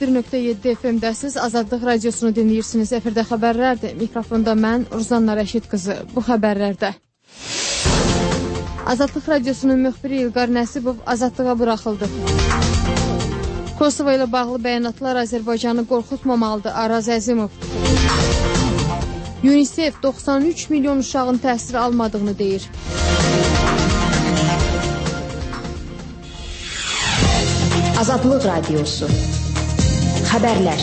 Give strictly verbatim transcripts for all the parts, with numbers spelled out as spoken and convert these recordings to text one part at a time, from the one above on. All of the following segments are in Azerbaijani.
bir nöqtə yeddi F M-dəsiz Azadlıq Radiosunu dinləyirsiniz. Efirdə xəbərlərdir. Mikrofonda mən Ruzanna Rəşid qızı. Bu xəbərlərdə Azadlıq Radiosunun müxbiri İlqar Nəsibov azadlığa buraxıldı. Kosovo ilə bağlı bəyanatlar Azərbaycanı qorxutmamalıdır. Araz Əzimov. UNICEF doxsan üç milyon uşağın təhsil almadığını deyir. Azadlıq Radiosu. Xəbərlər.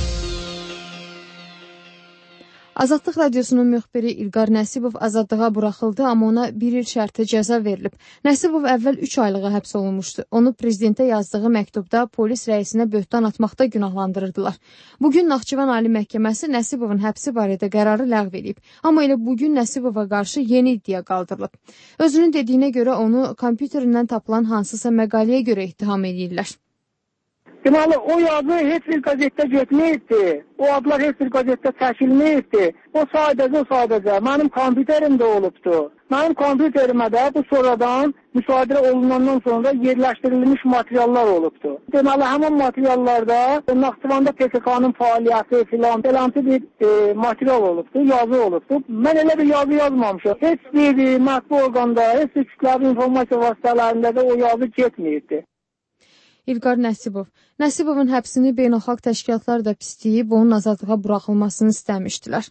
Azadlıq Radiosunun müxbiri İlqar Nəsibov azadlığa buraxıldı, amma ona bir il şərti cəza verilib. Nəsibov əvvəl üç aylığa həbs olunmuşdu. Onu prezidentə yazdığı məktubda polis rəisinə böhtan atmaqda günahlandırırdılar. Bugün Naxçıvan Ali Məhkəməsi Nəsibovun həbsi barədə qərarı ləğv edib. Amma elə bugün Nəsibova qarşı yeni iddia qaldırılıb. Özünün dediyinə görə onu kompüterindən tapılan hansısa məqaləyə görə ittiham edirlər. Deməli, o yazı heç bir qəzetdə getməyibdi. O adlar heç bir qəzetdə çəkilməyibdi. O sadəcə, o sadəcə mənim kompüterimdə olubdu. Mənim kompüterimə də bu sonradan müsadirə olunandan sonra yerləşdirilmiş materiallar olubdu. Deməli, həmin materiallarda Naxçıvanda P K K-nın fəaliyyəti filan beləmsi bir e, material olubdu, yazı olubdu. Mən elə bir yazı yazmamışım. Heç bir mətbu orqanda, heç bir kütləvi informasiya vasitələrində də o yazı getməyibdi. İlqar Nəsibov. Nəsibovun həbsini beynəlxalq təşkilatlar da pisləyib, onun azadlığa buraxılmasını istəmişdilər.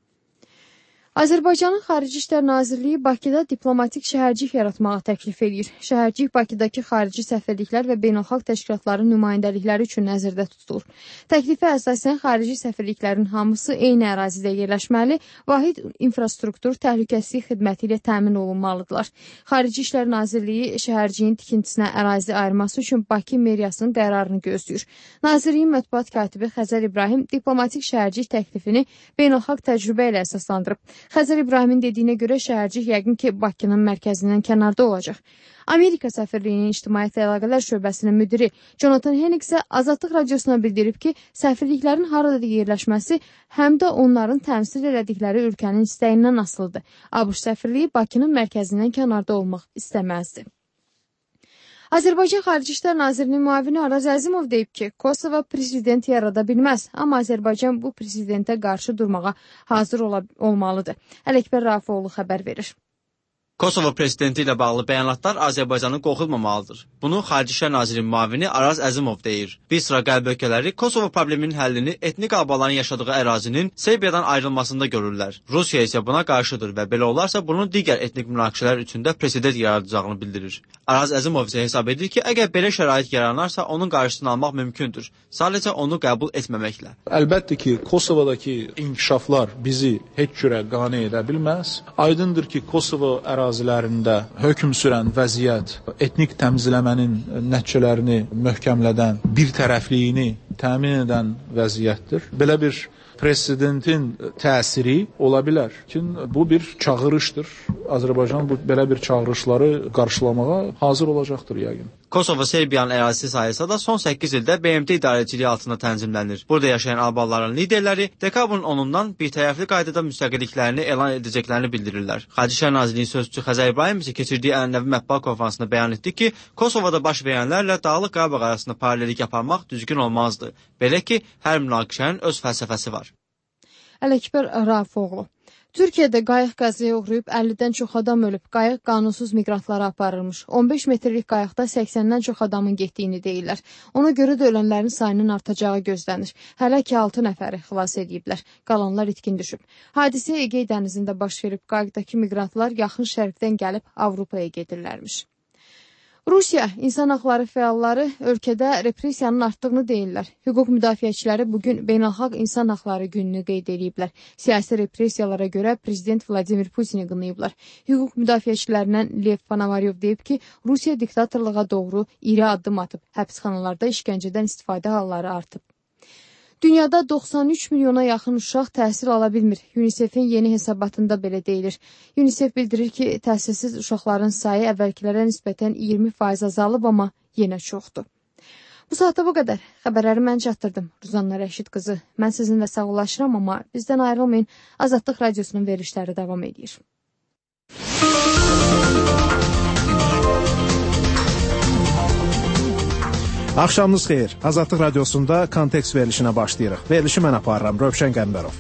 Azərbaycanın Xarici İşlər Nazirliyi Bakıda diplomatik şəhərcik yaratmağa təklif edir. Şəhərcik Bakıdakı xarici səfirliklər və beynəlxalq təşkilatların nümayəndəlikləri üçün nəzərdə tutulur. Təklifə əsasən xarici səfirliklərin hamısı eyni ərazidə yerləşməli, vahid infrastruktur təhlükəsizlik xidməti ilə təmin olunmalıdırlar. Xarici İşlər Nazirliyi şəhərciyin tikintisinə ərazi ayırması üçün Bakı meriyasının qərarını gözləyir. Nazirliyin mətbuat katibi Xəzər İbrahim diplomatik şəhərcik təklifini beynəlxalq təcrübə ilə əsaslandırıb. Xəzər İbrahimin dediyinə görə şəhərcik yəqin ki, Bakının mərkəzindən kənarda olacaq. Amerika səfirliyinin İctimaiyyətlə Əlaqələr şöbəsinin müdiri Jonathan Hennick isə Azadlıq Radiosuna bildirib ki, səfirliklərin harada yerləşməsi həm də onların təmsil elədikləri ölkənin istəyindən asılıdır. ABŞ səfirliyi Bakının mərkəzindən kənarda olmaq istəməzdi. Azərbaycan Xarici İşlər Nazirinin müavini Araz Əzimov deyib ki, Kosovo prezident yarada bilməz, amma Azərbaycan bu prezidentə qarşı durmağa hazır ola olmalıdır. Ələkbər Rafifoğlu xəbər verir. Kosovo prezidenti ilə bağlı bəyanatlar Azərbaycanı qorxutmamalıdır. Bunu Xarici İşlər Nazirinin müavini Araz Əzimov deyir. Bir sıra qərb ölkələri Kosovo probleminin həllini etnik albaların yaşadığı ərazinin Serbiyadan ayrılmasında görürlər. Rusiya isə buna qarşıdır və belə olarsa bunun digər etnik münaqişələr üçün də president yaradacağını bildirir. Araz Əzimov isə hesab edir ki, əgər belə şərait yaranarsa onun qarşısını almaq mümkündür. Sadəcə onu qəbul etməməklə. Əlbəttə ki, Kosovadakı inkişaflar bizi heç cürə qane edə bilməz. Aydındır ki, Kosovo ərazilərində hökm sürən vəziyyət etnik təmizləmənin nəticələrini möhkəmlədən, bir tərəfliyini təmin edən vəziyyətdir. Belə bir prezidentin təsiri ola bilər ki, bu bir çağırışdır. Azərbaycan bu belə bir çağırışları qarşılamağa hazır olacaqdır yəqin. Kosovo Serbiyanın ərazisi sayılsa da son səkkiz ildə B M T idarəçiliyi altında tənzimlənir. Burada yaşayan albanların liderləri dekabrın onundan birtərəfli qaydada müstəqilliklərini elan edəcəklərini bildirirlər. Xarici İşlər Nazirliyinin sözçüsü Xəzər İbrahim isə keçirdiyi ənənəvi mətbuat konfransında bəyan etdi ki, Kosovoda baş verənlərlə Dağlıq Qarabağ arasında paralellik aparmaq düzgün olmazdı. Belə ki, hər münaqişənin öz fəlsəfəsi var. Ələkbər Rafifoğlu. Türkiyədə qayıq qəzaya uğrayıb əllidən çox adam ölüb. Qayıq qanunsuz miqrantlara aparılmış. on beş metrlik qayıqda səksəndən çox adamın getdiyini deyirlər. Ona görə də ölənlərin sayının artacağı gözlənir. Hələ ki altı nəfəri xilas ediblər. Qalanlar itkin düşüb. Hadisə Egey dənizində baş verib. Qayıqdakı miqrantlar yaxın şərqdən gəlib Avropaya gedirlərmiş. Rusiya insan haqları fəalları ölkədə repressiyanın artdığını deyirlər. Hüquq müdafiəçiləri bugün Beynəlxalq İnsan Haqları gününü qeyd ediblər. Siyasi repressiyalara görə prezident Vladimir Putini qınayıblar. Hüquq müdafiəçilərindən Lev Panavaryov deyib ki, Rusiya diktatorluğa doğru iri addım atıb. Həbsxanalarda işgəncədən istifadə halları artıb. Dünyada doxsan üç milyona yaxın uşaq təhsil ala bilmir. UNICEF-in yeni hesabatında belə deyilir. UNICEF bildirir ki, təhsilsiz uşaqların sayı əvvəlkilərə nisbətən iyirmi faiz azalıb, amma yenə çoxdur. Bu saata bu qədər. Xəbərləri mən çatdırdım. Ruzanna Rəşid qızı. Mən sizinlə sağollaşıram, amma bizdən ayrılmayın. Azadlıq Radiosunun verilişləri davam edir. Axşamınız xeyir. Azadlıq radiosunda kontekst verilişinə başlayırıq. Verilişi mən aparıram, Rövşən Qəmbərov.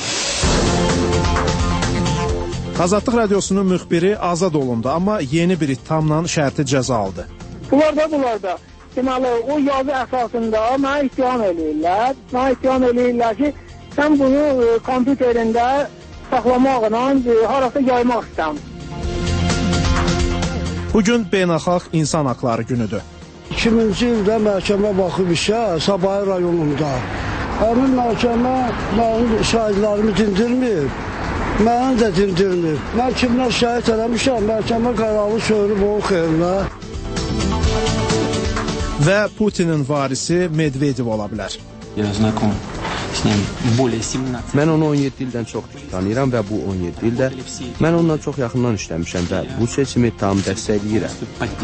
Azadlıq radiosunun müxbiri azad olundu, amma yeni bir ittihamla şərti cəza aldı. Bunlar da bunlar da. Deməli, o yazı əsasında mənə ittiham eləyirlər. Mənə ittiham eləyirlər ki, sən bunu e, kompüterində saxlamaqla e, harasa yaymaq istəyəm. Bugün Beynəlxalq İnsan Haqları günüdür. iki minci ildə məhkəmə baxıb işə Sabahı rayonunda. Həmin məhkəmə mənim şahidlərimi dindirmir, məni də dindirmir. Mən kimdən şəhid eləmişəm, məhkəmə qərarı söylüb onun xeyrinə. Və Putinin varisi Medvedev ola bilər. Mən onu on yeddi ildən çoxdur tanıyıram və bu on yeddi ildə mən onunla çox yaxından işləmişəm və bu seçimi tam dəstəkləyirəm.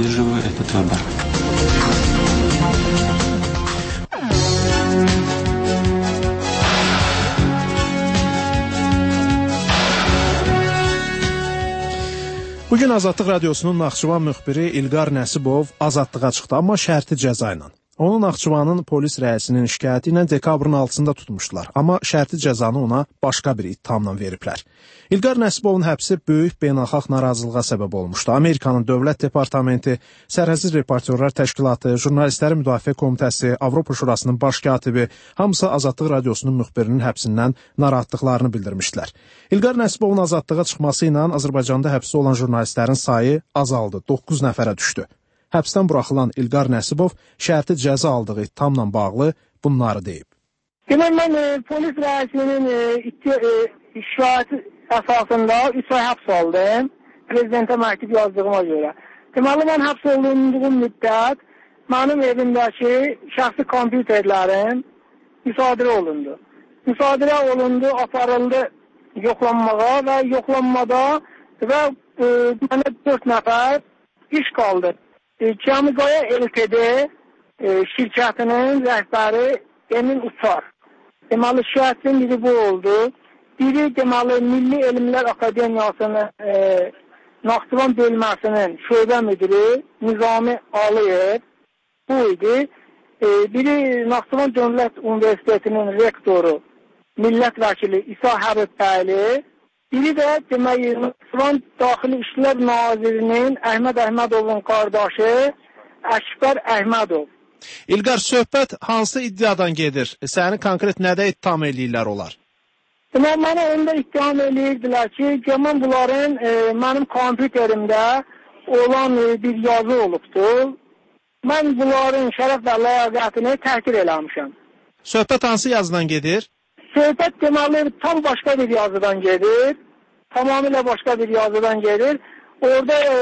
Bugün Azadlıq radiosunun Naxçıvan müxbiri İlqar Nəsibov azadlığa çıxdı, amma şərti cəza ilə. Onu Naxçıvanın polis rəisinin şikayəti ilə dekabrın altısında tutmuşdular, amma şərti cəzanı ona başqa bir ittihamla veriblər. İlqar Nəsibovun həbsi böyük beynəlxalq narazılığa səbəb olmuşdu. Amerikanın Dövlət Departamenti, Sərhədsiz Reportyorlar Təşkilatı, Jurnalistlərin Müdafiə Komitəsi, Avropa Şurasının baş katibi hamısı Azadlıq radiosunun müxbirinin həbsindən narahatlıqlarını bildirmişdilər. İlqar Nəsibovun azadlığa çıxması ilə Azərbaycanda həbsdə olan jurnalistlərin sayı azaldı, doqquz nəfərə düşdü. Həbsdən buraxılan İlqar Nəsibov şərti cəza aldığı ittihamla bağlı bunları deyib. Demək, mən e, polis rəisinin e, e, şikayəti əsasında üç ay həbs aldım, prezidentə məktub yazdığıma görə. Deməli, mən həbs olunduğum müddət mənim evimdəki şəxsi kompüterlərim müsadirə olundu. Müsadirə olundu, aparıldı yoxlanmağa və yoxlanmada və e, mənə dörd nəfər iş qaldı. Cəmiqaya L T D e, şirkətinin rəhbəri Emin Uçar. Deməli, şikayətin biri bu oldu. Biri, deməli, Milli Elmlər Akademiyasının e, Naxçıvan bölməsinin şöbə müdürü Nizami Aliyev bu idi. E, biri, Naxçıvan Dövlət Universitetinin rektoru millət vəkili İsa Həbibəyli. Biri də demək, Naxçıvan Daxili İşlər Nazirinin Əhməd Əhmədovun qardaşı Əkbər Əhmədov. İlqar, söhbət hansı iddiadan gedir? Səni konkret nədə ittiham eləyirlər olar? Demək, mənə onda ittiham eləyirdilər ki, mən bunların e, mənim kompüterimdə olan e, bir yazı olubdur. Mən bunların şərəf və ləyaqətini təhqir eləmişəm. Söhbət hansı yazıdan gedir? Söhbət deməli tam başqa bir yazıdan gedir. Tamamilə başqa bir yazıdan gedir. Orada e,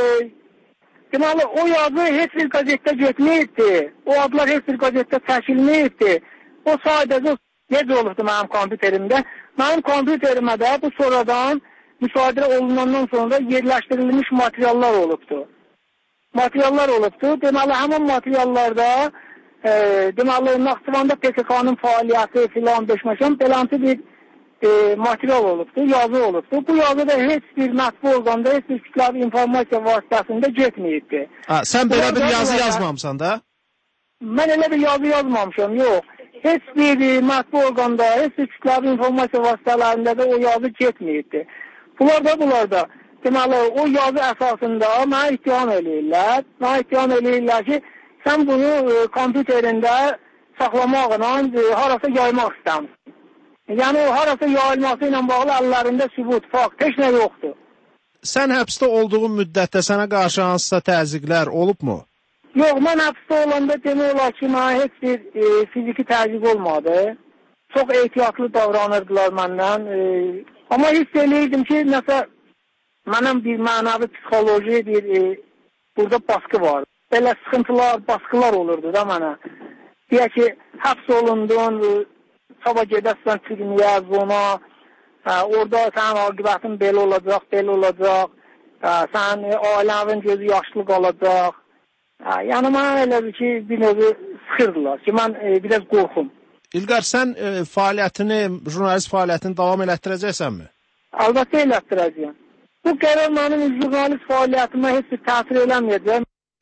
deməli o yazı heç bir qəzetdə getməyibdi. O adlar heç bir qəzetdə çəkilməyibdi. O sadəcə necə olubdu mənim kompüterimdə. Mənim kompüterimə də bu sonradan müsadirə olunandan sonra yerləşdirilmiş materiallar olubdu. Materiallar olubdu. Deməli həmin materiallarda E, deməli, Naxçıvanda P K K-nın fəaliyyəti filan beşməşən beləncə bir e, material olubdur, yazı olubdur. Bu yazı da heç bir mətbu orqanda, heç bir kütləvi informasiya vasitəsində getməyibdir. Ha, sən belə bir yazı yazmamısan da? Mən elə bir yazı yazmamışam, yox. Heç bir mətbu orqanda, heç bir kütləvi informasiya vasitələrində də o yazı getməyibdir. Bunlar da, bunlar da, deməli, o yazı əsasında mənə ittiham eləyirlər. Mənə ittiham eləyirlər ki, sən bunu e, kompüterində saxlamaqla e, harasa yaymaq istəyəm. Yəni, o harasa yayılması ilə bağlı əllərində sübut, fakt, heç nə yoxdur. Sən həbsdə olduğun müddətdə sənə qarşı hansısa təzyiqlər olubmu? Yox, mən həbsdə olanda demək olar ki, mənə heç bir e, fiziki təzyiq olmadı. Çox ehtiyatlı davranırdılar məndən. E, amma hiss eləyirdim ki, nəsə mənim bir mənəvi psixoloji bir e, burada baskı var. Belə sıxıntılar, baskılar olurdu da mənə. Deyək ki, həbs olundun, sabah gedəsən türməyə, zona, hə, orada sənin aqibətin belə olacaq, belə olacaq, hə, sənin ailənin gözü yaşlı qalacaq. Hə, yəni mənə elədir ki, bir növü sıxırdılar ki, mən e, biraz qorxum. İlqar, sən e, fəaliyyətini, jurnalist fəaliyyətini davam elətdirəcəksənmi? Əlbəttə elətdirəcəyəm. Bu qərar mənim jurnalist fəaliyyətimə heç bir təsir eləməyəcək.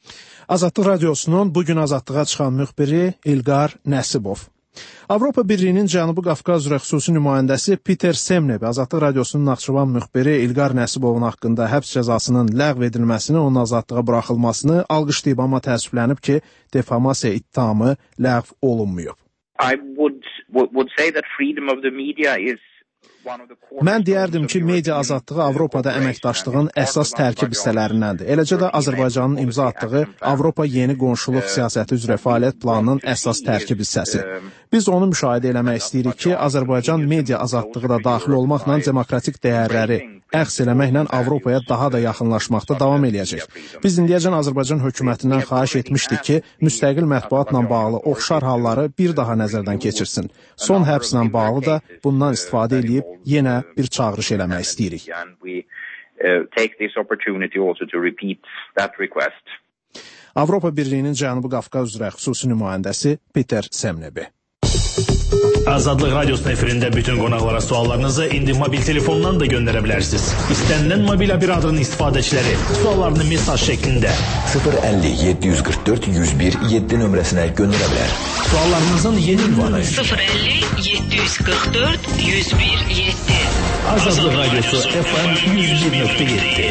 Azadlıq Radiosunun bugün azadlığa çıxan müxbiri İlqar Nəsibov. Avropa Birliyinin Cənubi Qafqaz üzrə xüsusi nümayəndəsi Peter Semnebi Azadlıq Radiosunun Naxçıvan müxbiri İlqar Nəsibovun haqqında həbs cəzasının ləğv edilməsini, onun azadlığa buraxılmasını alqışlayıb, amma təəssüflənib ki, defamasiya ittihamı ləğv olunmayıb. I would would say that freedom of the media is Mən deyərdim ki, media azadlığı Avropada əməkdaşlığın əsas tərkib hissələrindəndir. Eləcə də Azərbaycanın imza atdığı Avropa Yeni Qonşuluq Siyasəti üzrə fəaliyyət planının əsas tərkib hissəsi. Biz onu müşahidə eləmək istəyirik ki, Azərbaycan media azadlığı da daxil olmaqla demokratik dəyərləri əks eləməklə Avropaya daha da yaxınlaşmaqda davam eləyəcək. Biz indiyəcən Azərbaycan hökumətindən xahiş etmişdik ki, müstəqil mətbuatla bağlı oxşar halları bir daha nəzərdən keçirsin. Son həbslə bağlı da bundan istifadə edib yenə bir çağırış eləmək istəyirik. Avropa Birliyinin Cənubi Qafqaz üzrə xüsusi nümayəndəsi Peter Semnebi. Azadlıq Radiosunun efirində bütün qonaqlara suallarınızı indi mobil telefondan da göndərə bilərsiniz. İstənilən mobil operatorun istifadəçiləri suallarını mesaj şəklində sıfır əlli yeddi yüz qırx dörd yüz bir yeddi nömrəsinə göndərə bilər. Suallarınızın yeni ünvanı sıfır əlli yeddi yüz qırx dörd yüz bir yeddi. Azadlıq Radiosu F M yüz bir nöqtə yeddi.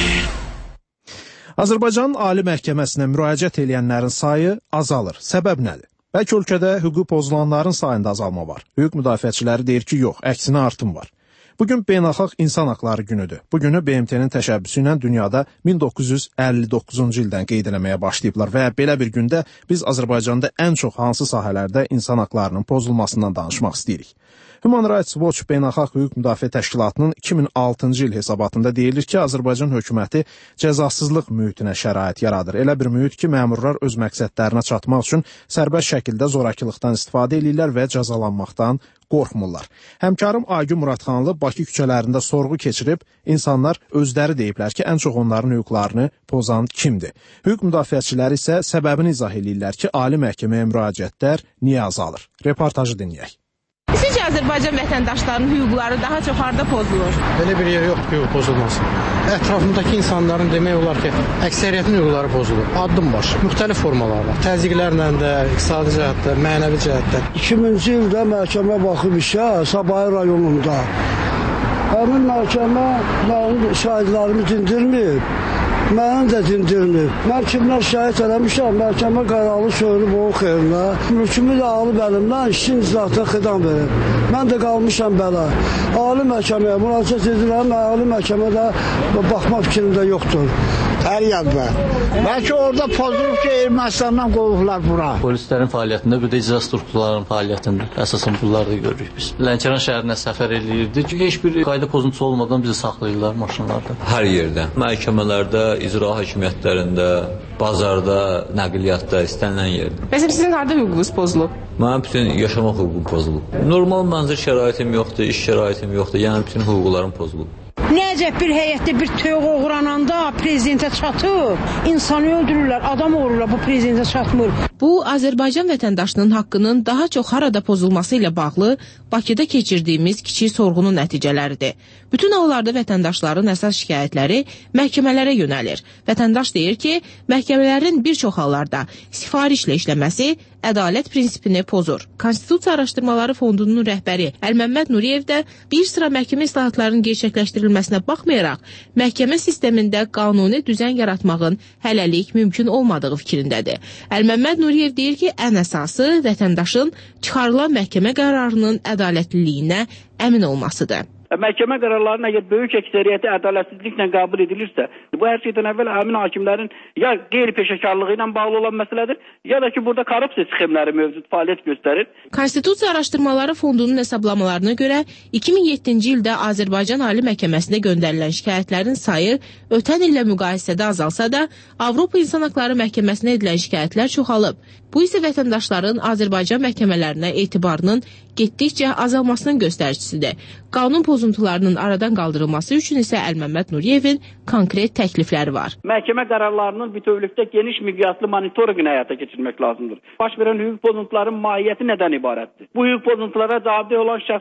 Azərbaycan Ali Məhkəməsinə müraciət edənlərin sayı azalır. Səbəb nədir? Bəlkə ölkədə hüquq pozulanların sayında azalma var. Hüquq müdafiəçiləri deyir ki, yox, əksinə artım var. Bugün Beynəlxalq İnsan Haqları Günüdür. Bu günü B M T-nin təşəbbüsü ilə dünyada min doqquz yüz əlli doqquzuncu ildən qeyd eləməyə başlayıblar və belə bir gündə biz Azərbaycanda ən çox hansı sahələrdə insan haqlarının pozulmasından danışmaq istəyirik. Human Rights Watch Beynəlxalq Hüquq Müdafiə Təşkilatının iki min altıncı il hesabatında deyilir ki, Azərbaycan hökuməti cəzasızlıq mühitinə şərait yaradır. Elə bir mühit ki, məmurlar öz məqsədlərinə çatmaq üçün sərbəst şəkildə zorakılıqdan istifadə edirlər və cəzalanmaqdan qorxmurlar. Həmkarım Aygün Muradxanlı Bakı küçələrində sorğu keçirib, insanlar özləri deyiblər ki, ən çox onların hüquqlarını pozan kimdir? Hüquq müdafiəçiləri isə səbəbini izah edirlər ki, Ali Məhkəməyə müraciətlər niyə azalır? Reportajı dinləyək. Sizcə Azərbaycan vətəndaşlarının hüquqları daha çox harda pozulur? Belə bir yer yoxdur ki, hüquq pozulmasın. Ətrafındakı insanların demək olar ki, əksəriyyətin hüquqları pozulur. Addım başı, müxtəlif formalarla, təzyiqlərlə də, iqtisadi cəhətdə, mənəvi cəhətdə. iki minci ildə məhkəmə baxıb işə Sabahı rayonunda. Həmin məhkəmə mənim şahidlərimi dindirməyib. Mənim də dindirmir. Mən kimlər şəhid eləmişəm, məhkəmə qərarı söylüb o xeyrinə. Mülkümü də alıb əlimdən işin icraatına xidam verir. Mən də qalmışam belə. Ali məhkəməyə müraciət edirəm, ali məhkəmədə baxma fikrində yoxdur. Hər yanda. Bəlkə orada pozulub ki, Ermənistandan qovublar bura. Polislərin fəaliyyətində, bir də icra strukturlarının fəaliyyətində əsasən bunları da görürük biz. Lənkəran şəhərinə səfər eləyirdik. Heç bir qayda pozuntusu olmadan bizi saxlayırlar maşınlarda. Hər yerdə, məhkəmələrdə, icra hakimiyyətlərində, bazarda, nəqliyyatda, istənilən yerdə. Məsələn, sizin harda hüququnuz pozulub? Mənim bütün yaşamaq hüququm pozulub. Normal mənzil şəraitim yoxdur, iş şəraitim yoxdur, yəni bütün hüquqlarım pozulub. Nəcəb bir həyətdə bir toyuq oğrananda prezidentə çatır, insanı öldürürlər, adam olurlar, bu prezidentə çatmır. Bu, Azərbaycan vətəndaşının haqqının daha çox harada pozulması ilə bağlı Bakıda keçirdiyimiz kiçik sorğunun nəticələridir. Bütün hallarda vətəndaşların əsas şikayətləri məhkəmələrə yönəlir. Vətəndaş deyir ki, məhkəmələrin bir çox hallarda sifarişlə işləməsi ədalət prinsipini pozur. Konstitusiya Araşdırmaları Fondunun rəhbəri Əlməmməd Nuriyev də bir sıra məhkəmə islahatlarının gerçəkləşdirilməsinə baxmayaraq, məhkəmə sistemində qanuni düzən yaratmağın hələlik mümkün olmadığı fikrindədir. Əlməmməd Nuriyev deyir ki, ən əsası vətəndaşın çıxarılan məhkəmə qərarının ədalətliliyinə əmin olmasıdır. Məhkəmə qərarlarının əgər böyük əksəriyyəti ədalətsizliklə qəbul edilirsə, bu hər şeydən əvvəl həmin hakimlərin ya qeyri-peşəkarlığı ilə bağlı olan məsələdir, ya da ki, burada korrupsiya sxemləri mövcud fəaliyyət göstərir. Konstitusiya Araşdırmaları Fondunun hesablamalarına görə iki min yeddinci ildə Azərbaycan Ali Məhkəməsinə göndərilən şikayətlərin sayı ötən illə müqayisədə azalsa da, Avropa İnsan Haqları Məhkəməsinə edilən şikayətlər çoxalıb. Bu isə vətəndaşların Azərbaycan məhkəmələrinə etibarının getdikcə azalmasının göstəricisidir. Qanun pozuntularının aradan qaldırılması üçün isə Əlməmməd Nuriyevin konkret təklifləri var. Məhkəmə qərarlarının bütövlükdə geniş miqyaslı monitorinqini həyata keçirmək lazımdır. Baş verən hüquq pozuntuların mahiyyəti nədən ibarətdir? Bu hüquq pozuntulara cavabdeh olan şəxslər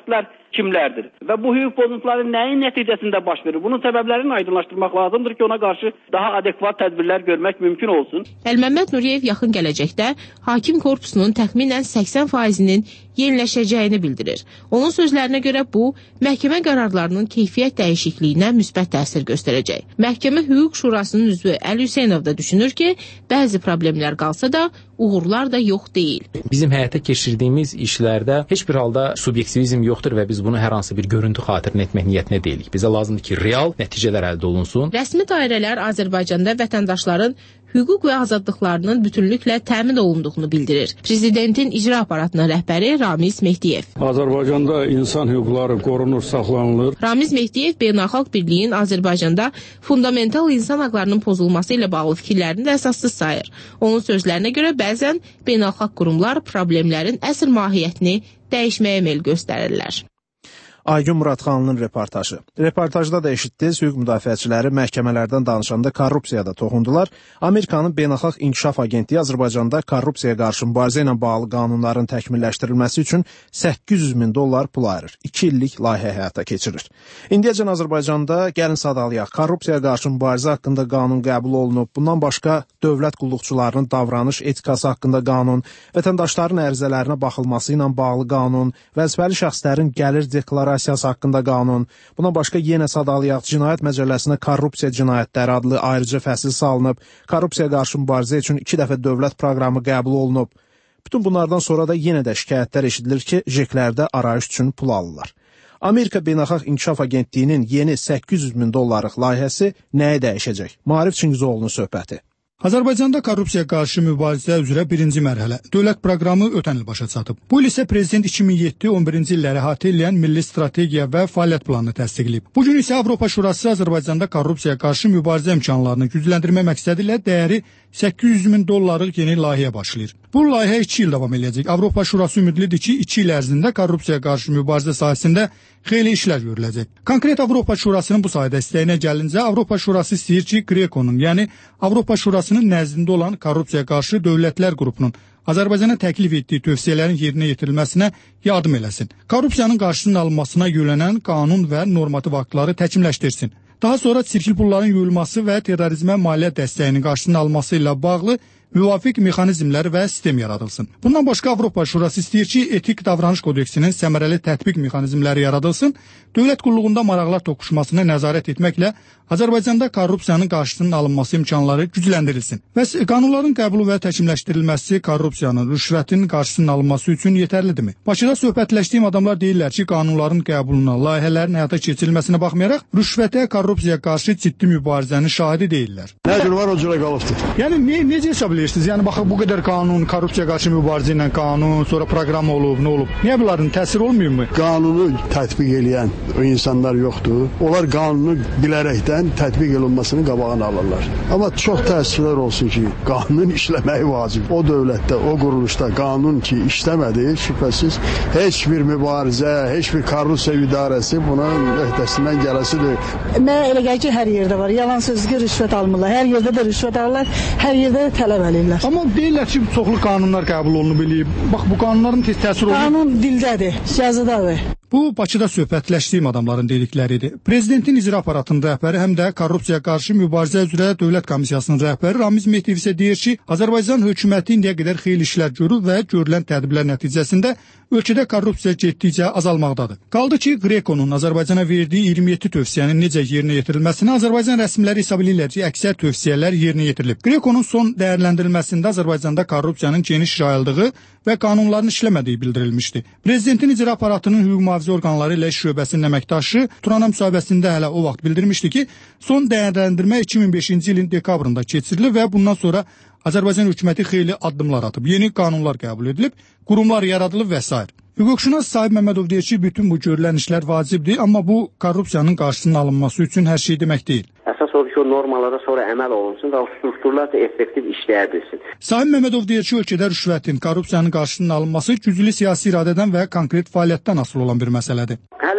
kimlərdir? Və bu hüquq pozuntuları nəyin nəticəsində baş verir? Bunun səbəblərini aydınlaşdırmaq lazımdır ki, ona qarşı daha adekvat tədbirlər görmək mümkün olsun. Əlməmməd Nuriyev yaxın gələcəkdə hakim korpusunun təxminən səksən faizinin yeniləşəcəyini bildirir. Onun sözlərinə görə bu, məhkəmə qərarlarının keyfiyyət dəyişikliyinə müsbət təsir göstərəcək. Məhkəmə Hüquq Şurasının üzvü Əli Hüseynov da düşünür ki, bəzi problemlər qalsa da, uğurlar da yox deyil. Bizim həyata keçirdiyimiz işlərdə heç bir halda subyektivizm yoxdur və biz bunu hər hansı bir görüntü xatirinə etmək niyyətinə deyilik. Bizə lazımdır ki, real nəticələr əldə olunsun. Rəsmi dairələr Azərbaycanda vətəndaşların hüquq və azadlıqlarının bütünlüklə təmin olunduğunu bildirir. Prezidentin icra aparatının rəhbəri Ramiz Mehdiyev. Azərbaycanda insan hüquqları qorunur, saxlanılır. Ramiz Mehdiyev Beynəlxalq Birliyin Azərbaycanda fundamental insan hüquqlarının pozulması ilə bağlı fikirlərini də əsassız sayır. Onun sözlərinə görə bəzən beynəlxalq qurumlar problemlərin əsl mahiyyətini dəyişməyə meyl göstərirlər. Aygün Muradxanlının reportajı. Reportajda da eşitdiniz, hüquq müdafiəçiləri məhkəmələrdən danışanda korrupsiyada toxundular. Amerikanın Beynəlxalq İnkişaf Agentliyi Azərbaycanda korrupsiyaya qarşı mübarizə ilə bağlı qanunların təkmilləşdirilməsi üçün səkkiz yüz min dollar pul ayırır. iki illik layihə həyata keçirir. İndiyəcən Azərbaycanda gəlin sadalayaq, korrupsiyaya qarşı mübarizə haqqında qanun qəbul olunub. Bundan başqa dövlət qulluqçularının davranış etikası haqqında qanun, vətəndaşların ərizələrinə baxılması ilə bağlı qanun, vəzifəli şəxslərin gəlir deklarasiyası haqqında qanun. Buna başqa yenə sadalayaq, Cinayət Məcəlləsinə korrupsiya cinayətləri adlı ayrıca fəsil salınıb. Korrupsiyaya qarşı mübarizə üçün iki dəfə dövlət proqramı qəbul olunub. Bütün bunlardan sonra da yenə də şikayətlər eşidilir ki, jeklərdə arayış üçün pul alırlar. Amerika Beynəlxalq İnkişaf Agentliyinin yeni səkkiz yüz min dollarlıq layihəsi nəyə dəyişəcək? Maarif Çingizoğlu'nun söhbəti. Azərbaycanda korrupsiyaya qarşı mübarizə üzrə birinci mərhələ dövlət proqramı ötən il başa çatıb. Bu il isə Prezident iki min yeddi on birinci illəri əhatə edən milli strategiya və fəaliyyət planını təsdiqləyib. Bu gün isə Avropa Şurası Azərbaycanda korrupsiyaya qarşı mübarizə imkanlarını gücləndirmə məqsədi ilə dəyəri səkkiz yüz min dollarlıq yeni layihəyə başlayır. Bu layihə iki il davam edəcək. Avropa Şurası ümidlidir ki, iki il ərzində korrupsiyaya qarşı mübarizə sahəsində xeyli işlər görüləcək. Konkret Avropa Şurasının bu sayədə istəyinə gəlincə, Avropa Şurası istəyir ki, Greco'nun, yəni Avropa Şurasının nəzdində olan korrupsiyaya qarşı dövlətlər qrupunun Azərbaycana təklif etdiyi tövsiyələrin yerinə yetirilməsinə yardım eləsin. Korrupsiyanın qarşısının alınmasına yönələn qanun və normativ aktları təkmilləşdirsin. Daha sonra sirkli pulların yuyulması və terrorizmə maliyyə dəstəyinin qarşısının alınması ilə bağlı müvafiq mexanizmlər və sistem yaradılsın. Bundan başqa Avropa Şurası istəyir ki, etik davranış kodeksinin səmərəli tətbiq mexanizmləri yaradılsın, dövlət qulluğunda maraqlar toqquşmasını nəzarət etməklə Azərbaycanda korrupsiyanın qarşısının alınması imkanları gücləndirilsin. Bəs qanunların qəbulu və təkmilləşdirilməsi korrupsiyanın, rüşvətin qarşısının alınması üçün yetərlidirmi? Bakıda söhbətləşdiyim adamlar deyirlər ki, qanunların qəbuluna, layihələrin həyata keçirilməsinə baxmayaraq, rüşvətə, korrupsiyaya qarşı ciddi mübarizənin şahidi deyirlər. Nə cür var o cürə qalıbdır. Yəni ne, necə hesab edirsiniz? Yəni baxın bu qədər qanun, korrupsiyaya qarşı mübarizə ilə qanun, sonra proqram olub, nə olub? Niyə bunların təsir olmuyor mu? Qanunu tətbiq edən o insanlar yoxdur. Onlar qanunu bilərəkdən tətbiq olunmasının qabağını alırlar. Amma çox təəssüflər olsun ki, qanunun işləməyi vacib. O dövlətdə, o quruluşda qanun ki işləmədi, şübhəsiz heç bir mübarizə, heç bir korrupsiya idarəsi bunun öhdəsindən gələsidir. Mənə elə gəlir ki, hər yerdə var. Yalan sözlü rüşvət almırlar. Hər yerdə də rüşvət alırlar, hər yerdə də tələb eləyirlər. Amma deyirlər ki, çoxlu qanunlar qəbul olunub eləyib. Bax, bu qanunların təsir olunur. Qanun dildədir, yazıdadır. Bu, Bakıda söhbətləşdiyim adamların dedikləridir. Prezidentin icra aparatının rəhbəri həm də korrupsiyaya qarşı mübarizə üzrə Dövlət Komissiyasının rəhbəri Ramiz Mehdiyev isə deyir ki, Azərbaycan hökuməti indiyə qədər xeyli işlər görür və görülən tədbirlər nəticəsində ölkədə korrupsiya getdikcə azalmaqdadır. Qaldı ki, Greco'nun Azərbaycana verdiyi iyirmi yeddi tövsiyənin necə yerinə yetirilməsinə Azərbaycan rəsmiləri hesab edirlər ki, əksər tövsiyələr yerinə yetirilib. Greco'nun son dəyərləndirilməsində Azərbaycanda korrupsiyanın geniş yayıldığı və qanunların işləmədiyi bildirilmişdi. Prezidentin icra aparatının hüquq mühafizə orqanları ilə iş şöbəsinin əməkdaşı Turana müsahibəsində hələ o vaxt bildirmişdi ki, son dəyərləndirmə iki min beşinci ilin dekabrında keçirilib və bundan sonra Azərbaycan hökuməti xeyli addımlar atıb, yeni qanunlar qəbul edilib, qurumlar yaradılıb və s. Hüquqşünas Sahib Məmmədov deyir ki, bütün bu görülən işlər vacibdir, amma bu korrupsiyanın qarşısının alınması üçün hər şey demək deyil. Əsas odur ki, o normalara sonra əməl olunsun və o strukturlar da effektiv işləyə bilsin. Sahib Məmmədov deyir ki, ölkədə rüşvətin, korrupsiyanın qarşısının alınması güclü siyasi iradədən və konkret fəaliyyətdən asılı olan bir məsələdir. Hələ ki bizdə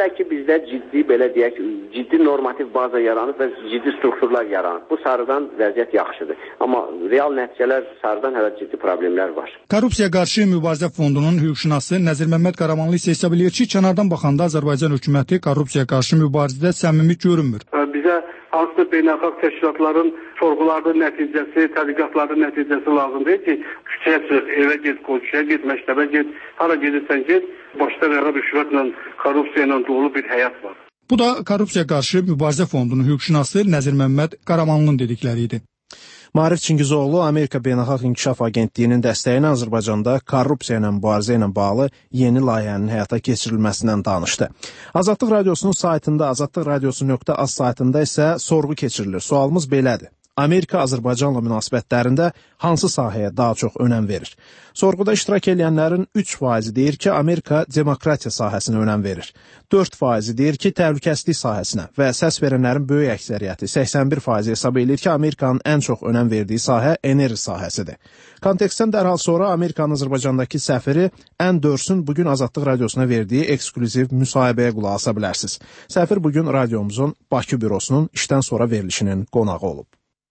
ölkəmizdə ciddi, belə deyək, ciddi normativ baza yaranıb və ciddi strukturlar yaranıb. Bu sarıdan vəziyyət yaxşıdır. Amma real nəticələr sarıdan hələ ciddi problemlər var. Korrupsiya qarşı mübarizə fondunun hüquqşünası Nəzir Məmməd Qaramanlı isə hesab eləyir ki, kənardan baxanda Azərbaycan hökuməti korrupsiya qarşı mübarizədə səmimi görünmür. Bizə hansısa beynəlxalq təşkilatların sorğularının nəticəsi, tədqiqatların nəticəsi lazımdır ki, küçəyə çıx, evə get, qoçuya get, məktəbə get, hara gedirsən get, başda və rüşvətlə, korrupsiya ilə dolu bir həyat var. Bu da korrupsiya qarşı mübarizə fondunun hüquqşünası Nəzir Məmməd Qaramanlının dedikləri idi. Maarif Çingizoğlu Amerika Beynəlxalq İnkişaf Agentliyinin dəstəyi ilə Azərbaycanda korrupsiya ilə mübarizə ilə bağlı yeni layihənin həyata keçirilməsindən danışdı. Azadlıq Radiosunun saytında, azadlıq radiosu nöqtə az saytında isə sorğu keçirilir. Sualımız belədir. Amerika Azərbaycanla münasibətlərində hansı sahəyə daha çox önəm verir? Sorğuda iştirak edənlərin üç faizi deyir ki, Amerika demokratiya sahəsinə önəm verir. dörd faizi deyir ki, təhlükəsizlik sahəsinə və səs verənlərin böyük əksəriyyəti səksən bir faizi hesab edir ki, Amerikanın ən çox önəm verdiyi sahə enerji sahəsidir. Kontekstdən dərhal sonra Amerikanın Azərbaycandakı səfiri Ən Dörsün bugün Azadlıq Radiosuna verdiyi ekskluziv müsahibəyə qulaq asa bilərsiniz. Səfir bugün radiomuzun Bakı bürosunun işdən sonra verilişinin qonağı olub.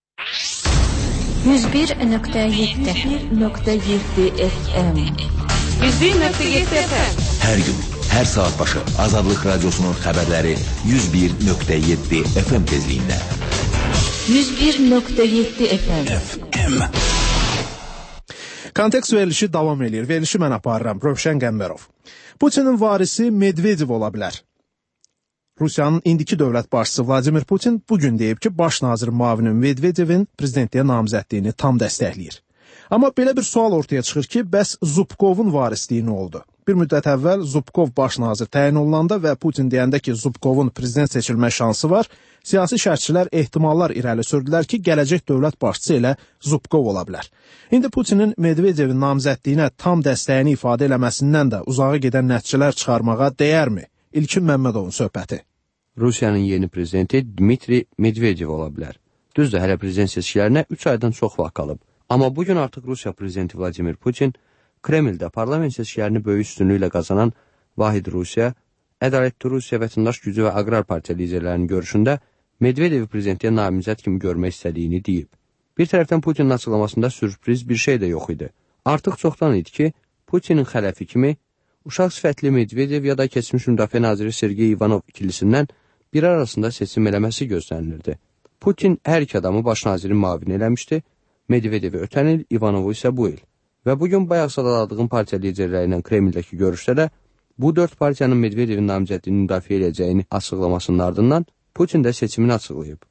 yüz bir nöqtə yeddi F M yüz bir nöqtə yeddi F M Hər gün, hər saat başı Azadlıq Radiosunun xəbərləri yüz bir nöqtə yeddi F M tezliyində. yüz bir nöqtə yeddi F M Kontekst verilişi davam edir. Verilişi mən aparıram. Rövşən Qəmbərov. Putinin varisi Medvedev ola bilər. Rusiyanın indiki dövlət başçısı Vladimir Putin bugün deyib ki, baş nazir müavini Medvedevin prezidentliyə namizədliyini tam dəstəkləyir. Amma belə bir sual ortaya çıxır ki, bəs Zubkovun varisliyi nə oldu? Bir müddət əvvəl Zubkov baş nazir təyin olunanda və Putin deyəndə ki, Zubkovun prezident seçilmə şansı var, siyasi şərhçilər ehtimallar irəli sürdülər ki, gələcək dövlət başçısı elə Zubkov ola bilər. İndi Putinin Medvedevin namizədliyinə tam dəstəyini ifadə eləməsindən də uzağa gedən nəticələr çıxarmağa dəyərmi? İlkin Məmmədovun söhbəti. Rusiyanın yeni prezidenti Dmitri Medvedev ola bilər. Düzdür, hələ prezident seçkilərinə üç aydan çox vaxt qalıb. Amma bugün artıq Rusiya prezidenti Vladimir Putin Kremldə parlament seçkilərini böyük üstünlüklə qazanan Vahid Rusiya, Ədalətli Rusiya Vətəndaş Gücü və Aqrar Partiya liderlərinin görüşündə Medvedevi prezidentliyə namizəd kimi görmək istədiyini deyib. Bir tərəfdən Putinin açıqlamasında sürpriz bir şey də yox idi. Artıq çoxdan idi ki, Putinin xələfi kimi uşaq sifətli Medvedev ya da keçmiş müdafiə naziri Sergey Ivanov ikilisindən biri arasında seçim eləməsi gözlənilirdi. Putin hər iki adamı baş nazirin müavini eləmişdi, Medvedevi ötən il, Ivanovu isə bu il. Və bugün bayaq sadaladığım partiya liderləri ilə Kremldəki görüşdə də bu dörd partiyanın Medvedevin namizədliyini müdafiə edəcəyini açıqlamasının ardından Putin də seçimini açıqlayıb.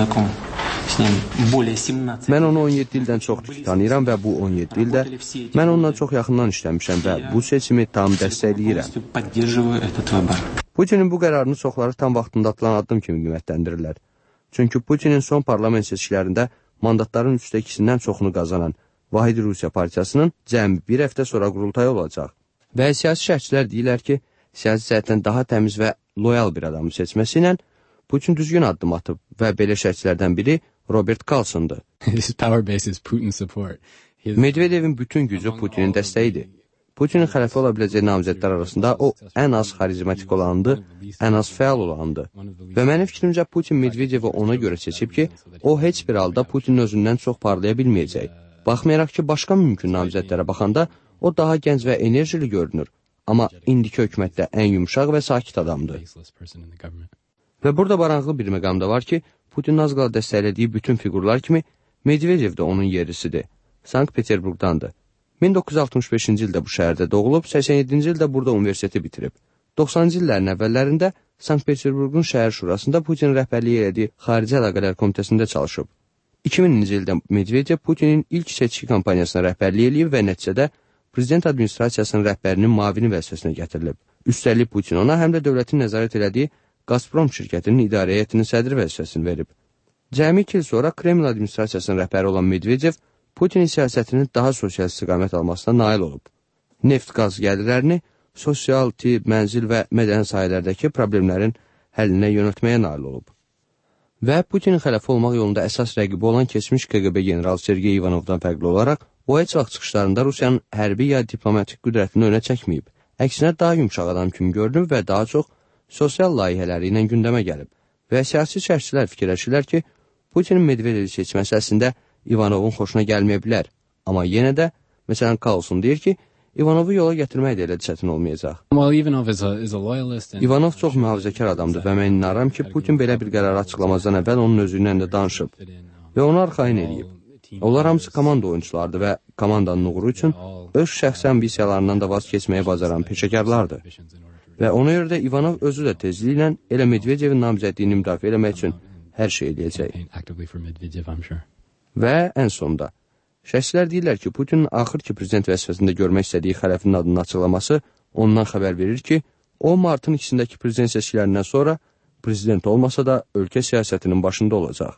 Mən onu on yeddi ildən çoxdur ki, tanıyıram və bu on yeddi ildə mən onunla çox yaxından işləmişəm və bu seçimi tam dəstəkləyirəm. Putinin bu qərarını çoxları tam vaxtında atılan addım kimi qiymətləndirirlər. Çünki Putinin son parlament seçkilərində mandatların üçdə ikisindən çoxunu qazanan Vahid Rusiya partiyasının cəmi bir həftə sonra qurultayı olacaq. Və siyasi şərhçilər deyirlər ki, siyasi cəhətdən daha təmiz və loyal bir adamı seçməsi ilə Putin düzgün addım atıb və belə şərhçilərdən biri Robert Carlson'dur. Medvedevin bütün gücü Putinin dəstəyidir. Putinin xələfi ola biləcək namizədlər arasında o ən az xarizmatik olandı, ən az fəal olandı. Və mənim fikrimcə Putin Medvedevi ona görə seçib ki, o heç bir halda Putinin özündən çox parlaya bilməyəcək. Baxmayaraq ki, başqa mümkün namizədlərə baxanda o daha gənc və enerjili görünür. Amma indiki hökumətdə ən yumşaq və sakit adamdır. Və burada baranğlı bir məqamda var ki, Putin az qala dəstəklədiyi bütün fiqurlar kimi Medvedev də onun yerlisidir. Sankt-Peterburqdandır. min doqquz yüz altmış beşinci ildə bu şəhərdə doğulub, səksən yeddinci ildə burada universiteti bitirib. doxsanıncı illərin əvvəllərində Sankt-Peterburqun şəhər şurasında Putin rəhbərliyi elədiyi Xarici Əlaqələr Komitəsində çalışıb. iki mininci ildə Medvedev Putinin ilk seçki kampaniyasına rəhbərlik eləyib və nəticədə prezident administrasiyasının rəhbərinin mavini vəzifəsinə gətirilib. Üstəlik Putin ona həm də dövlətin nəzarət elədiyi Gazprom şirkətinin idarə heyətinin sədri vəzifəsini verib. Cəmi iki il sonra Kreml administrasiyasının rəhbəri olan Medvedev Putinin siyasətinin daha sosial istiqamət almasına nail olub. Neft-qaz gəlirlərini sosial, tib, mənzil və mədəni sahələrdəki problemlərin həllinə yönəltməyə nail olub. Və Putinin xələfi olmaq yolunda əsas rəqibi olan keçmiş K G B general Sergey Ivanovdan fərqli olaraq, o heç vaxt çıxışlarında Rusiyanın hərbi ya diplomatik qüdrətini önə çəkməyib. Əksinə daha yumşaq adam kimi görünüb və daha çox sosial layihələri ilə gündəmə gəlib və siyasi şərhçilər fikirləşirlər ki, Putinin Medvedevi seçməsi əslində İvanovun xoşuna gəlməyə bilər. Amma yenə də, məsələn, Carlson deyir ki, İvanovu yola gətirmək də elə çətin olmayacaq. İvanov çox mühafizəkar adamdır və mən inanıram ki, Putin belə bir qərarı açıqlamazdan əvvəl onun özü ilə də danışıb və onu arxayın edib. Onlar hamısı komanda oyunculardır və komandanın uğuru üçün öz şəxsi ambisiyalarından da vaz keçməyə bacaran peşəkarlardır. Və ona görə də İvanov özü də tezliklə elə Medvedevin namizədliyini müdafiə eləmək üçün hər şey eləyəcək. Və ən sonda, şəxslər deyirlər ki, Putinin axır ki prezident vəzifəsində görmək istədiyi xələfinin adını açıqlaması ondan xəbər verir ki, o martın ikisindəki prezident seçkilərindən sonra prezident olmasa da ölkə siyasətinin başında olacaq.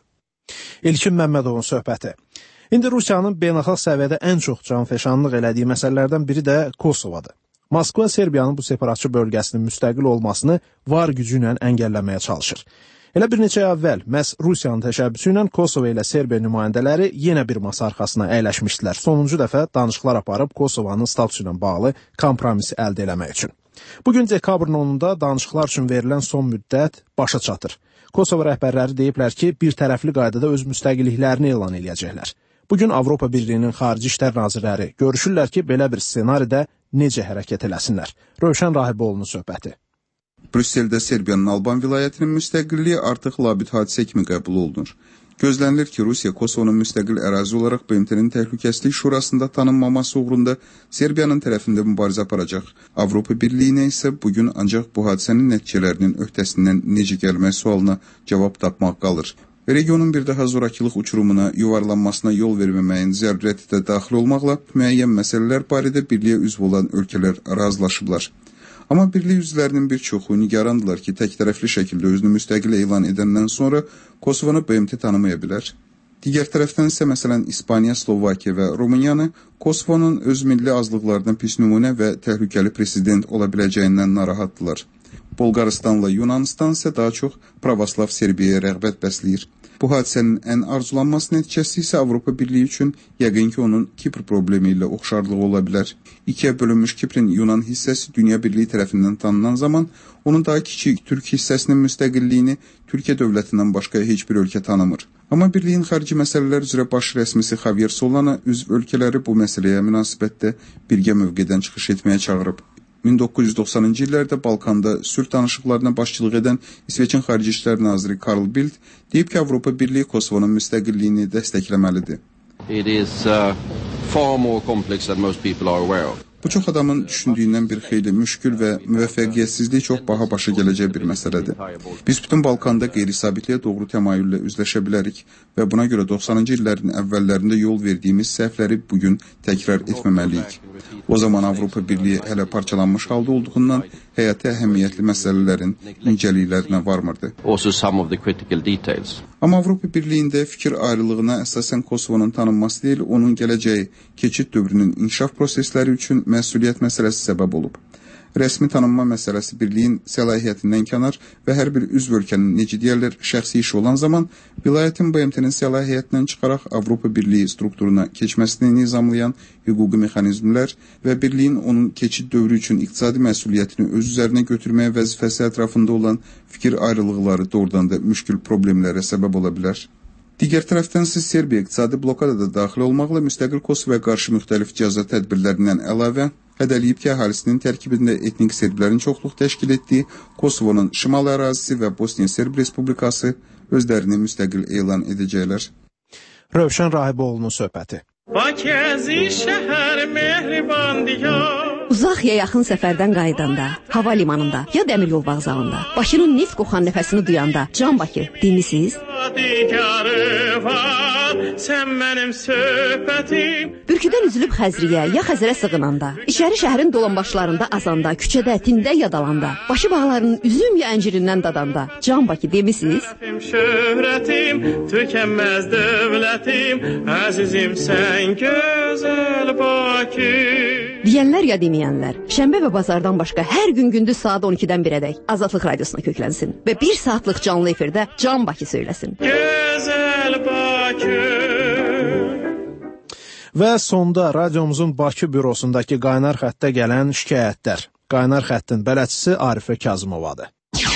İlkin Məmmədovun söhbəti. İndi Rusiyanın beynəlxalq səviyyədə ən çox canfəşanlıq elədiyi məsələlərdən biri də Kosovadır. Moskva Serbiyanın bu separatçı bölgəsinin müstəqil olmasını var gücü ilə əngəlləməyə çalışır. Elə bir neçə ay əvvəl məhz Rusiyanın təşəbbüsü ilə Kosovo ilə Serbiya nümayəndələri yenə bir masa arxasına əyləşmişdilər. Sonuncu dəfə danışıqlar aparıb Kosovanın statusu ilə bağlı kompromisi əldə eləmək üçün. Bugün dekabrın onunda danışıqlar üçün verilən son müddət başa çatır. Kosovo rəhbərləri deyiblər ki, bir tərəfli qaydada öz müstəqilliklərini elan eləyəcəklər. Bugün Avropa Birliyinin xarici işlər nazirləri görüşürlər ki, belə bir ssenaridə necə hərəkət eləsinlər. Rövşən Rahiboğlu'nun söhbəti. Brüsseldə Serbiyanın Alban vilayətinin müstəqilliyi artıq labüd hadisə kimi qəbul olunur. Gözlənilir ki, Rusiya Kosovonun müstəqil ərazi olaraq B M T-nin Təhlükəsizlik Şurasında tanınmaması uğrunda Serbiyanın tərəfində mübarizə aparacaq. Avropa Birliyinə isə bugün ancaq bu hadisənin nəticələrinin öhdəsindən necə gəlmək sualına cavab tapmaq qalır. Regionun bir daha zorakılıq uçurumuna, yuvarlanmasına yol verməməyin zərurəti də daxil olmaqla müəyyən məsələlər barədə birliyə üzv olan ölkələr razılaşıblar. Amma birlik üzvlərinin bir çoxu nigarandılar ki, təktərəfli şəkildə özünü müstəqil elan edəndən sonra Kosovonu B M T tanımaya bilər. Digər tərəfdən isə məsələn İspaniya, Slovakiya və Rumıniyanı Kosovonun öz milli azlıqlardan pis nümunə və təhlükəli prezident ola biləcəyindən narahatdılar. Bolqaristanla Yunanistan isə daha çox pravoslav Serbiyaya rəğbət bəsləyir. Bu hadisənin ən arzulanması nəticəsi isə Avropa Birliyi üçün yəqin ki, onun Kipr problemi ilə oxşarlığı ola bilər. İkiyə bölünmüş Kiprin Yunan hissəsi Dünya Birliyi tərəfindən tanınan zaman onun daha kiçik Türk hissəsinin müstəqilliyini Türkiyə dövlətindən başqa heç bir ölkə tanımır. Amma Birliyin xarici məsələlər üzrə baş rəsmisi Javier Solana üzv ölkələri bu məsələyə münasibətdə birgə mövqedən çıxış etməyə çağırıb. min doqquz yüz doxsanıncı illərdə Balkanda sülh danışıqlarına başçılıq edən İsveçin Xarici İşlər naziri Karl Bildt deyib ki, Avropa Birliyi Kosovonun müstəqilliyini dəstəkləməlidir. It is uh, far more complex than most people are aware of. Bu çox adamın düşündüyündən bir xeyli müşkül və müvəffəqiyyətsizlik çox baha başa gələcək bir məsələdir. Biz bütün Balkanda qeyri-sabitliyə doğru təmayüllə üzləşə bilərik və buna görə doxsanıncı illərin əvvəllərində yol verdiyimiz səhvləri bugün təkrar etməməliyik. O zaman Avropa Birliyi hələ parçalanmış halda olduğundan həyati əhəmiyyətli məsələlərin incəliklərinə varmırdı. Also some of the critical details. Amma Avropa Birliyində fikir ayrılığına əsasən Kosovonun tanınması deyil, onun gələcəyi keçid dövrünün inkişaf prosesləri üçün məsuliyyət məsələsi səbəb olub. Rəsmi tanınma məsələsi birliyin səlahiyyətindən kənar və hər bir üzv ölkənin necə deyərlər şəxsi işi olan zaman vilayətin B M T-nin səlahiyyətindən çıxaraq Avropa Birliyi strukturuna keçməsini nizamlayan hüquqi mexanizmlər və birliyin onun keçid dövrü üçün iqtisadi məsuliyyətini öz üzərinə götürməyə vəzifəsi ətrafında olan fikir ayrılıqları doğrudan da müşkül problemlərə səbəb ola bilər. Digər tərəfdən isə Serbiya iqtisadi blokada da daxil olmaqla müstəqil Kosovaya qarşı müxtəlif cəza tədbirlərindən əlavə hədəliyib ki, əhalisinin tərkibində etnik serblərin çoxluq təşkil etdiyi Kosovonun şimal ərazisi və Bosniya Serb Respublikası özlərini müstəqil elan edəcəklər. Rövşən Rahiboğlu'nun söhbəti. Uzaq ya yaxın səfərdən qayıdanda, hava limanında ya dəmir yol vağzalında, Bakının neft qoxan nəfəsini duyanda, Can Bakı, dinlisiz? Sən mənim söhbətim. Bürküdən üzülüb Xəzriyə ya Xəzərə sığınanda, içəri şəhərin dolanbaşlarında azanda, küçədə, tində yadalanda, Bakı bağlarının üzüm ya əncirindən dadanda, Can Bakı demisiz? Şöhrətim, tükənməz dövlətim, əzizim sən gözəl Bakı. Deyənlər ya deməyənlər, şənbə və bazardan başqa hər gün gündüz saat on ikidən birədək Azadlıq Radiosuna köklənsin və bir saatlıq canlı efirdə Can Bakı söyləsin. Gözəl Bakı. Və sonda radiomuzun Bakı bürosundakı qaynar xəttə gələn şikayətlər. Qaynar xəttin bələdçisi Arifə Kazımovadır.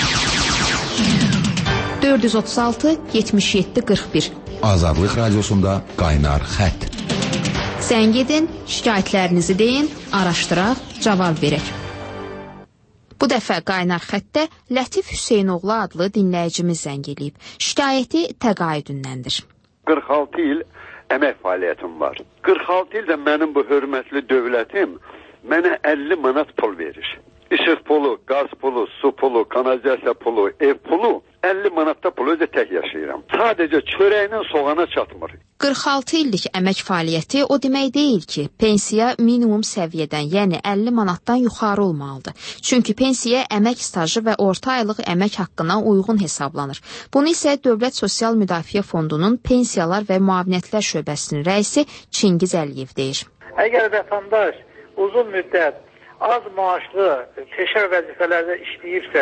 dörd yüz otuz altı yetmiş yeddi qırx bir. Azadlıq radiosunda qaynar xətt. Zəng edin, şikayətlərinizi deyin, araşdıraq, cavab verək. Bu dəfə qaynar xəttdə Lətif Hüseynoğlu adlı dinləyicimiz zəng edib. Şikayəti təqaüdündəndir. qırx altı il əmək fəaliyyətim var. qırx altı ildə mənim bu hörmətli dövlətim mənə əlli manat pul verir. İşıq pulu, qaz pulu, su pulu, kanalizasiya pulu, ev pulu, əlli manatda pulu özə tək yaşayıram. Sadəcə çörəyinin soğana çatmır. qırx altı illik əmək fəaliyyəti o demək deyil ki, pensiya minimum səviyyədən, yəni əlli manatdan yuxarı olmalıdır. Çünki pensiya əmək stajı və orta aylıq əmək haqqına uyğun hesablanır. Bunu isə Dövlət Sosial Müdafiə Fondunun Pensiyalar və Müavinətlər Şöbəsinin rəisi Çingiz Əliyev deyir. Əgər vətəndaş uzun müddət az maaşlı peşə vəzifələrdə işləyirsə,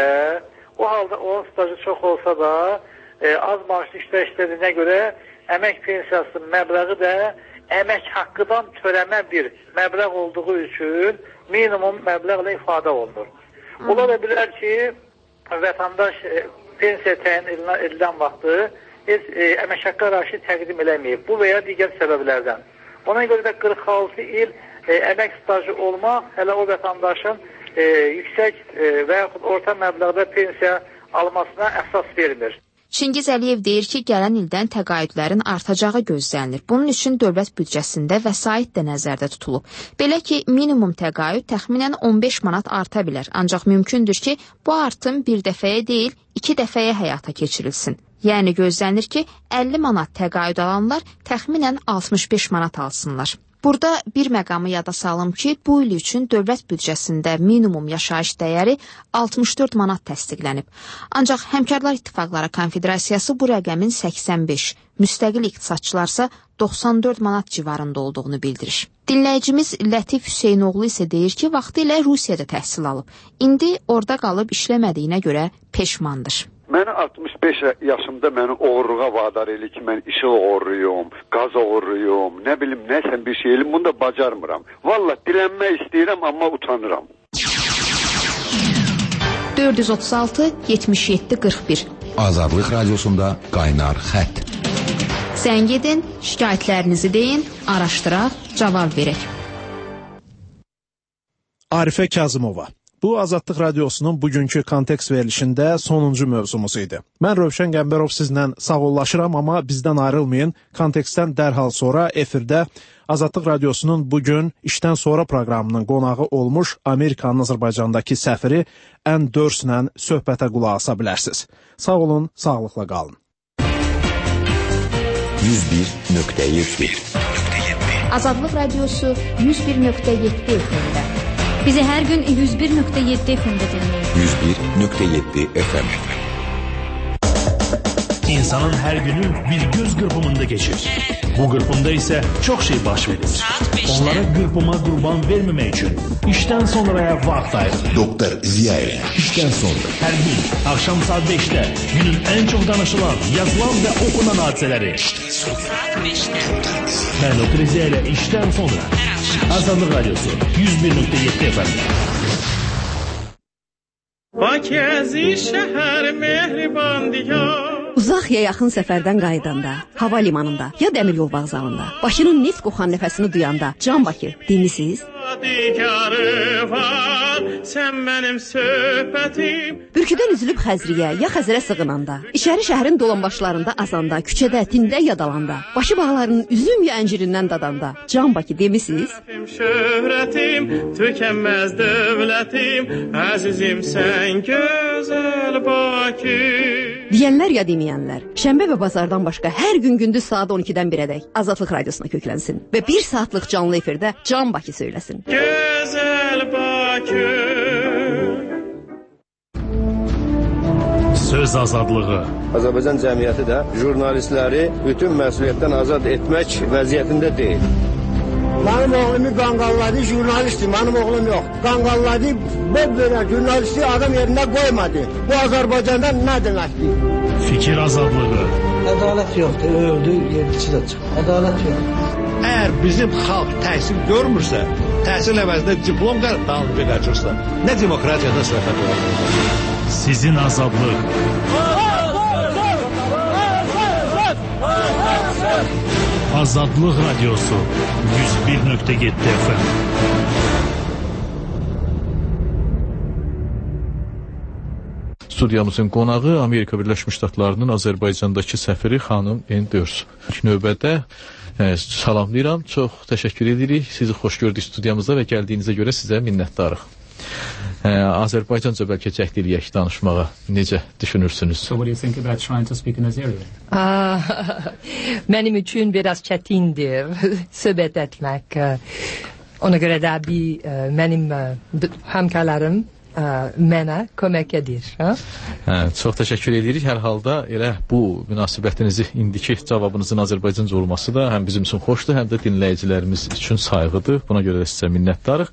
o halda onun stajı çox olsa da e, az maaşlı işlə işlədiyinə görə əmək pensiyasının məbləği də əmək haqqıdan törəmə bir məbləğ olduğu üçün minimum məbləğlə ifadə olunur. Ola da bilər ki, vətəndaş e, pensiya təyin edilən vaxtı heç e, əmək haqqı araşı təqdim eləməyib. Bu və ya digər səbəblərdən. Ona görə də qırx altı il e, əmək stajı olmaq hələ o vətəndaşın e, yüksək e, və yaxud orta məbləğdə pensiya almasına əsas vermir. Çingiz Əliyev deyir ki, gələn ildən təqaüdlərin artacağı gözlənilir. Bunun üçün dövlət büdcəsində vəsait də nəzərdə tutulub. Belə ki, minimum təqaüd təxminən on beş manat arta bilər. Ancaq mümkündür ki, bu artım bir dəfəyə deyil, iki dəfəyə həyata keçirilsin. Yəni gözlənilir ki, əlli manat təqaüd alanlar təxminən altmış beş manat alsınlar. Burada bir məqamı yada salım ki, bu il üçün dövlət büdcəsində minimum yaşayış dəyəri altmış dörd manat təsdiqlənib. Ancaq Həmkarlar İttifaqları Konfederasiyası bu rəqəmin səksən beş, müstəqil iqtisadçılarsa doxsan dörd manat civarında olduğunu bildirir. Dinləyicimiz Lətif Hüseynoğlu isə deyir ki, vaxtilə Rusiyada təhsil alıb. İndi orada qalıb işləmədiyinə görə peşmandır. Məni altmış beş yaşımda məni oğurluğa vadar elə ki, mən işıq oğurluyum, qaz oğurluyum, nə bilim, nəsən bir şey elim, bunu da bacarmıram. Valla dilənmək istəyirəm, amma utanıram. dörd yüz otuz altı yetmiş yeddi qırx bir. Azadlıq radiosunda qaynar xətt. Zəng edin, şikayətlərinizi deyin, araşdıraq, cavab verək. Arifə Kazımova. Bu Azadlıq Radiosunun bugünkü kontekst verilişində sonuncu mövzumuz idi. Mən Rövşən Qəmbərov sizlə sağollaşıram, amma bizdən ayrılmayın. Kontekstdən dərhal sonra efirdə Azadlıq Radiosunun bugün işdən sonra proqramının qonağı olmuş Amerikanın Azərbaycandakı səfiri Ən Dörslə söhbətə qulaq asa bilərsiniz. Sağ olun, sağlıqla qalın. yüz bir nöqtə yeddi Azadlıq Radiosu yüz bir nöqtə yeddi F M-də. Bizi hər gün yüz bir nöqtə yeddi F M-də dinləyin. yüz bir nöqtə yeddi F M. İnsanın hər günü bir göz qırpımında keçir. Bu qırpımda isə çox şey baş verir. Onlara qırpıma qurban verməmək üçün işdən sonraya vaxt ayırın. Doktor Ziyayev. İşdən sonra. Hər gün axşam saat beşdə günün ən çox danışılan, yazılan və okunan hadisələri. Saat beşdə. Mən Doktor Ziyayev işdən sonra. Azadlıq Radiosu yüz bir nöqtə yeddi F M. Bakızi şəhər mehriban diyar. Uzaq ya yaxın səfərdən qayıdanda, hava limanında ya dəmir yol vağzalında, Bakının neft qoxan nəfəsini duyanda, Can Bakı dinlisiz? Sən mənim söhbətim. Bürküdən üzülüb Xəzriyə ya Xəzərə sığınanda, İçəri şəhərin dolanbaşlarında azanda, küçədə, tində yadalanda, Başı bağlarının üzüm ya əncirindən dadanda, Can Bakı demisiz? Şöhrətim, tükənməz dövlətim, əzizim sən gözəl Bakı. Deyənlər ya deməyənlər, şənbə və bazardan başqa hər gün gündüz saat on ikidən birədək Azadlıq Radiosuna köklənsin və bir saatlıq canlı efirdə Can Bakı söyləsin. Gözəl Bakı. Söz azadlığı. Azərbaycan cəmiyyəti də jurnalistləri bütün məsuliyyətdən azad etmək vəziyyətində deyil. Mənim oğlumu qanqalladı, jurnalistdir, mənim oğlum yox. Qanqalladı, böyle jurnalisti adam yerində qoymadı. Bu Azərbaycanda nə deməkdir? Fikir azadlığı. Ədalət yoxdur, öldü, yedisi də çıxır. Ədalət yoxdur. Əgər bizim xalq təhsil görmürsə, təhsil əvəzində diplom dalınca qaçırsa, nə demokratiyadan söhbət olur? Sizin azadlıq. Azadlıq Radiosu yüz bir nöqtə yeddi F M. Studiyamızın qonağı Amerika Birləşmiş Ştatlarının Azərbaycandakı səfiri xanım Enders. Növbədə e, salamlayıram, çox təşəkkür edirik. Sizi xoş gördük studiyamızda və gəldiyinizə görə sizə minnətdarıq. E, Azərbaycanca bəlkə cəhd eləyək danışmağa. Necə düşünürsünüz? So what do you think about trying to speak in this area? Ah, mənim üçün biraz çətindir söhbət etmək. Ona görə də bir mənim həmkarlarım mənə kömək edir. Hə? Hə, çox təşəkkür edirik. Hər halda elə bu münasibətinizi indiki cavabınızın Azərbaycanca olması da həm bizim üçün xoşdur, həm də dinləyicilərimiz üçün sayğıdır. Buna görə də sizə minnətdarıq.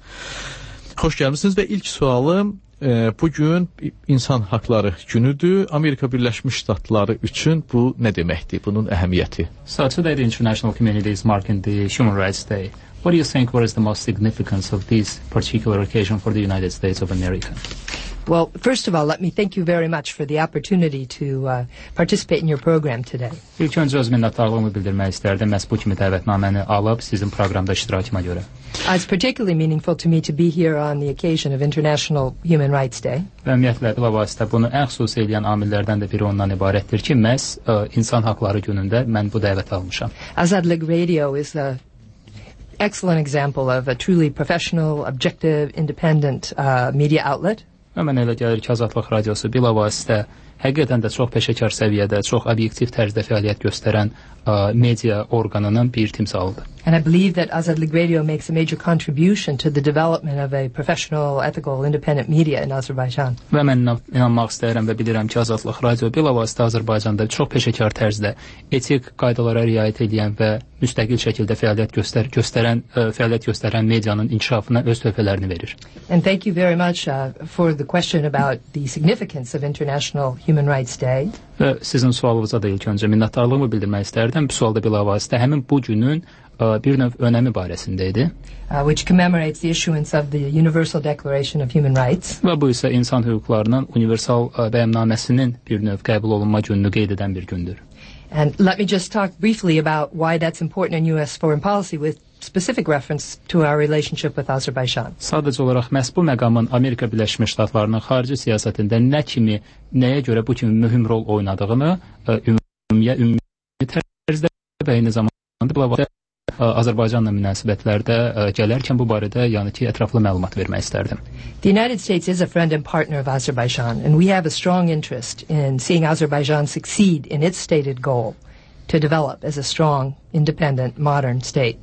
Xoş gəlmisiniz və ilk sualım e, bugün insan haqları günüdür. Amerika Birləşmiş Ştatları üçün bu nə deməkdir? Bunun əhəmiyyəti. So today the international community is marking the Human Rights Day. What do you think what is the most significance of this particular occasion for the United States of America? Well, first of all, let me thank you very much for the opportunity to uh, participate in your program today. İlk öncə öz minnətdarlığımı bildirmək istərdim məhz bu kimi dəvətnaməni alıb sizin proqramda iştirakıma görə. It's particularly meaningful to me to be here on the occasion of International Human Rights Day. Və ümumiyyətlə bilavasitə bunu ən xüsusi eləyən amillərdən də biri ondan ibarətdir ki, məhz uh, insan haqları günündə mən bu dəvəti almışam. Azadlıq Radio is a excellent example of a truly professional, objective, independent uh, media outlet. Və mən elə gəlir ki, Azadlıq Radiosu bilavasitə həqiqətən də çox peşəkar səviyyədə, çox obyektiv tərzdə fəaliyyət göstərən uh, media orqanının bir timsalıdır. And I believe that Azadlıq Radio makes a major contribution to the development of a professional, ethical, independent media in Azerbaijan. Və mən inanmaq istəyirəm və bilirəm ki, Azadlıq Radio bilavasitə Azərbaycanda çox peşəkar tərzdə etik qaydalara riayət edən və müstəqil şəkildə fəaliyyət göstər göstərən ə, fəaliyyət göstərən medianın inkişafına öz töhfələrini verir. And thank you very much uh, for the question about the significance of International Human Rights Day. Və sizin sualınıza da ilk öncə minnətdarlığımı bildirmək istərdim. Bu sualda bilavasitə həmin bu günün ə, bir növ önəmi barəsində idi. Uh, which commemorates the issuance of the Universal Declaration of Human Rights. Və bu isə insan hüquqlarının universal ə, bəyannaməsinin bir növ qəbul olunma gününü qeyd edən bir gündür. And let me just talk briefly about why that's important in U S foreign policy with specific reference to our relationship with Azerbaijan. Sadəcə olaraq məhz bu məqamın Amerika Birləşmiş Ştatlarının xarici siyasətində nə kimi, nəyə görə bu kimi mühüm rol oynadığını ümumiyə ümumi tərzdə və eyni zamanda bilavasitə Azərbaycanla münasibətlərdə gələrkən bu barədə yəni ki, ətraflı məlumat vermək istərdim. The United States is a friend and partner of Azerbaijan, and we have a strong interest in seeing Azerbaijan succeed in its stated goal to develop as a strong, independent, modern state.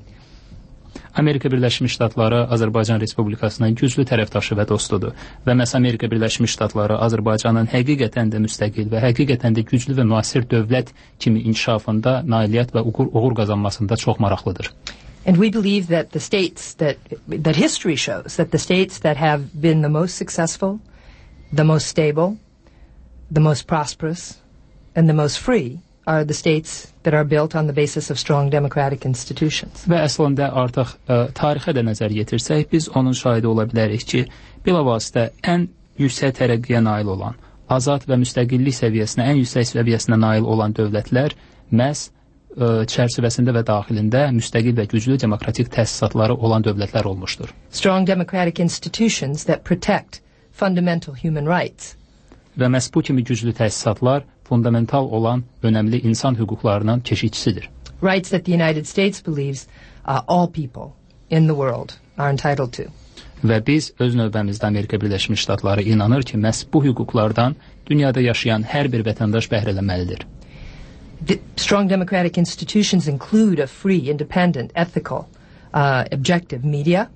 Amerika Birləşmiş Ştatları Azərbaycan Respublikasının güclü tərəfdaşı və dostudur və məhz Amerika Birləşmiş Ştatları Azərbaycanın həqiqətən də müstəqil və həqiqətən də güclü və müasir dövlət kimi inkişafında, nailiyyət və uğur, uğur qazanmasında çox maraqlıdır. And we believe that the states that that history shows that the states that have been the most successful, the most stable, the most prosperous, and the most free are the states that are built on the basis of strong democratic institutions. Və əslində artıq ə, tarixə də nəzər yetirsək, biz onun şahidi ola bilərik ki, bilavasitə ən yüksək tərəqqiyə nail olan, azad və müstəqillik səviyyəsinə, ən yüksək səviyyəsinə nail olan dövlətlər məhz ə, çərçivəsində və daxilində müstəqil və güclü demokratik təsisatları olan dövlətlər olmuşdur. Strong democratic institutions that protect fundamental human rights. Və məhz bu kimi güclü təsisatlar fundamental olan önəmli insan hüquqlarının keşikçisidir. Rights that the United States believes uh, all people in the world are entitled to. Və biz öz növbəmizdə Amerika Birləşmiş Ştatları inanır ki, məhz bu hüquqlardan dünyada yaşayan hər bir vətəndaş bəhrələnməlidir. The strong democratic institutions include a free, independent, ethical, uh, objective media.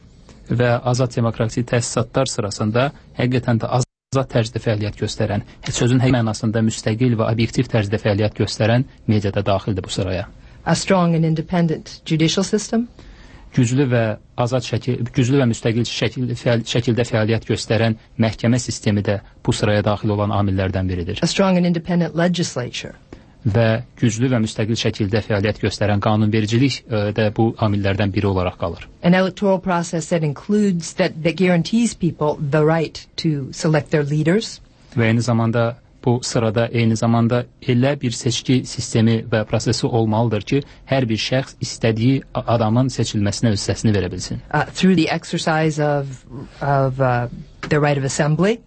Və azad demokratik təsisatlar sırasında həqiqətən də azad tərzdə fəaliyyət göstərən, sözün həqiqi mənasında müstəqil və obyektiv tərzdə fəaliyyət göstərən media da daxildir bu sıraya. A strong and independent judicial system. Güclü və azad şəkil, güclü və müstəqil şəkil, fəal, şəkildə fəaliyyət göstərən məhkəmə sistemi də bu sıraya daxil olan amillərdən biridir. A strong and independent legislature. Və güclü və müstəqil şəkildə fəaliyyət göstərən qanunvericilik ə, də bu amillərdən biri olaraq qalır. An electoral process that includes that that guarantees people the right to select their leaders. Və eyni zamanda bu sırada eyni zamanda elə bir seçki sistemi və prosesi olmalıdır ki, hər bir şəxs istədiyi adamın seçilməsinə öz səsini verə bilsin. Uh, through the exercise of, of uh, the right of assembly.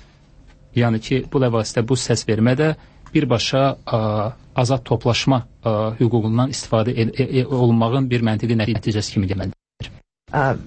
Yəni ki, bu ləvasitə bu səs vermədə birbaşa ə, azad toplaşma ə, hüququndan istifadə el, el, olunmağın bir məntiqi nəticəsi kimi deməlidir. Uh,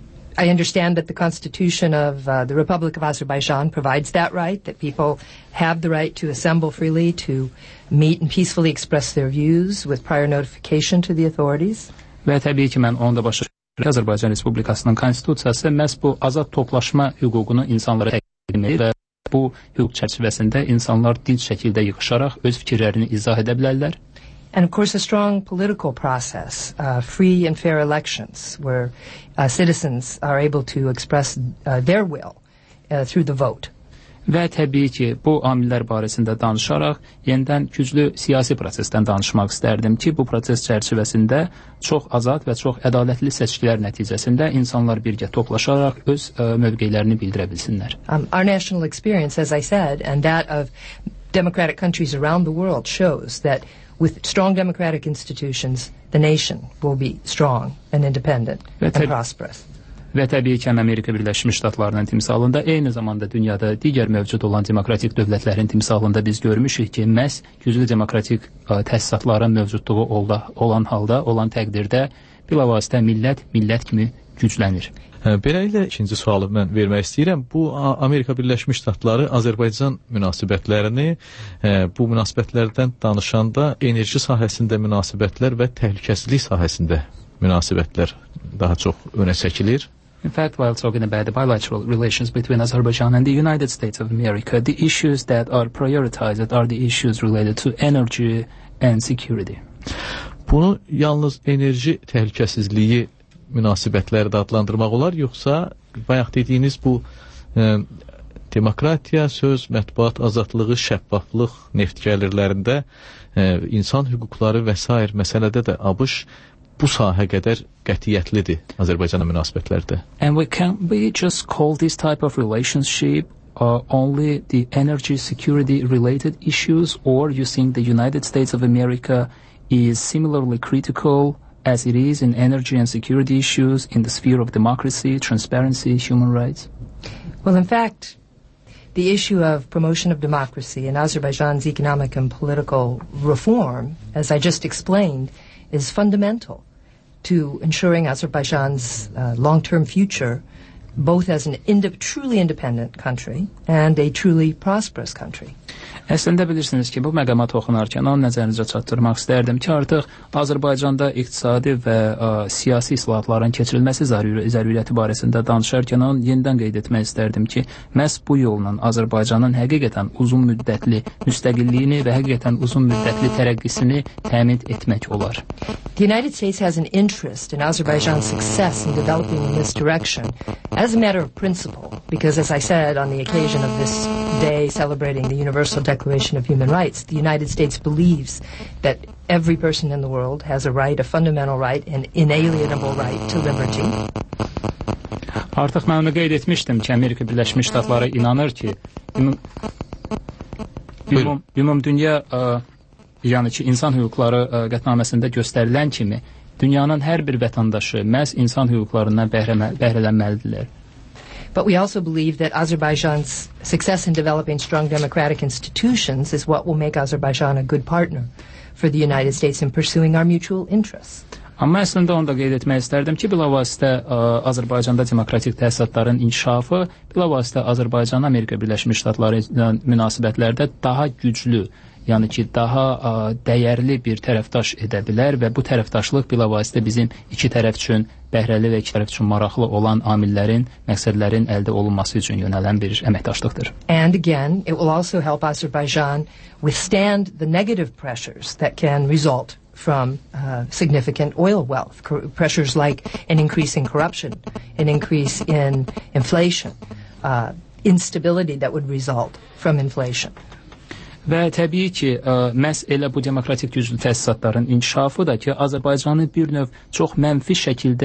I understand that the Constitution of uh, the Republic of Azerbaijan provides that right, that people have the right to assemble freely, to meet and peacefully express their views with prior notification to the authorities. Və təbii ki, mən onu da başa düşürəm. Azərbaycan Respublikasının konstitusiyası məhz bu azad toplaşma hüququnu insanlara təqdim edir və bu hüquq çərçivəsində insanlar dinc şəkildə yığışaraq öz fikirlərini izah edə bilərlər. And of course a strong political process, uh, free and fair elections where uh, citizens are able to express uh, their will uh, through the vote. Və təbii ki, bu amillər barəsində danışaraq yenidən güclü siyasi prosesdən danışmaq istərdim ki, bu proses çərçivəsində çox azad və çox ədalətli seçkilər nəticəsində insanlar birgə toplaşaraq öz ə, mövqelərini bildirə bilsinlər. Um, our national experience, as I said, and that of democratic countries around the world shows that with strong democratic institutions, the nation will be strong and independent and prosperous. Və təbii ki, Amerika Birləşmiş Ştatlarının timsalında, eyni zamanda dünyada digər mövcud olan demokratik dövlətlərin timsalında biz görmüşük ki, məhz güclü demokratik ə, təsisatların mövcudluğu olda, olan halda, olan təqdirdə bilavasitə millət, millət kimi güclənir. Beləliklə, ikinci sualı mən vermək istəyirəm. Bu, Amerika Birləşmiş Ştatları Azərbaycan münasibətlərini, bu münasibətlərdən danışanda enerji sahəsində münasibətlər və təhlükəsizlik sahəsində münasibətlər daha çox önə çəkilir. In fact, while talking about the bilateral relations between Azerbaijan and the United States of America, the issues that are prioritized are the issues related to energy and security. Bunu yalnız enerji təhlükəsizliyi münasibətləri də adlandırmaq olar, yoxsa bayaq dediyiniz bu e, demokratiya, söz, mətbuat azadlığı, şəffaflıq, neft gəlirlərində e, insan hüquqları və s. məsələdə də ABŞ bu sahə qədər qətiyyətlidir Azərbaycanla münasibətlərdə. And we can we just call this type of relationship uh, only the energy security related issues, or you think the United States of America is similarly critical as it is in energy and security issues in the sphere of democracy, transparency, human rights? Well, in fact, the issue of promotion of democracy and Azerbaijan's economic and political reform, as I just explained, is fundamental to ensuring Azerbaijan's uh, long-term future, both as an ind- truly independent country and a truly prosperous country. Əslində bilirsiniz ki, bu məqama toxunarkən onun nəzərinizə çatdırmaq istərdim ki, artıq Azərbaycanda iqtisadi və ə, siyasi islahatların keçirilməsi zəruri, zəruriyyəti barəsində danışarkən onun yenidən qeyd etmək istərdim ki, məhz bu yolla Azərbaycanın həqiqətən uzun müddətli müstəqilliyini və həqiqətən uzun müddətli tərəqqisini təmin etmək olar. The United States has an interest in Azerbaijan's success in developing in this direction as a matter of principle, because as I said on the occasion of this day celebrating the Universal Declaration of Human Rights, the United States believes that every person in the world has a right, a fundamental right, an inalienable right to liberty. Artıq mən onu qeyd etmişdim ki, Amerika Birləşmiş Ştatları inanır ki, ümum, ümum, ümum dünya ə, yəni ki, insan hüquqları ə, qətnaməsində göstərilən kimi dünyanın hər bir vətəndaşı məhz insan hüquqlarından bəhrələnməlidirlər. But we also believe that Azerbaijan's success in developing strong democratic institutions is what will make Azerbaijan a good partner for the United States in pursuing our mutual interests. Amma əslində onu da qeyd etmək istərdim ki, bilavasitə Azərbaycanda demokratik təsisatların inkişafı, bilavasitə Azərbaycan Amerika Birləşmiş Ştatları ilə münasibətlərdə daha güclü, yəni ki, daha ə, dəyərli bir tərəfdaş edə bilər və bu tərəfdaşlıq bilavasitə bizim iki tərəf üçün bəhrəli və iki tərəf üçün maraqlı olan amillərin, məqsədlərin əldə olunması üçün yönələn bir əməkdaşlıqdır. And again, it will also help Azerbaijan withstand the negative pressures that can result from uh, significant oil wealth, Co- pressures like an increase in corruption, an increase in inflation, uh, instability that would result from inflation. Və təbii ki, ə, məhz elə bu demokratik güclü təsisatların inkişafı da ki, Azərbaycanı bir növ çox mənfi şəkildə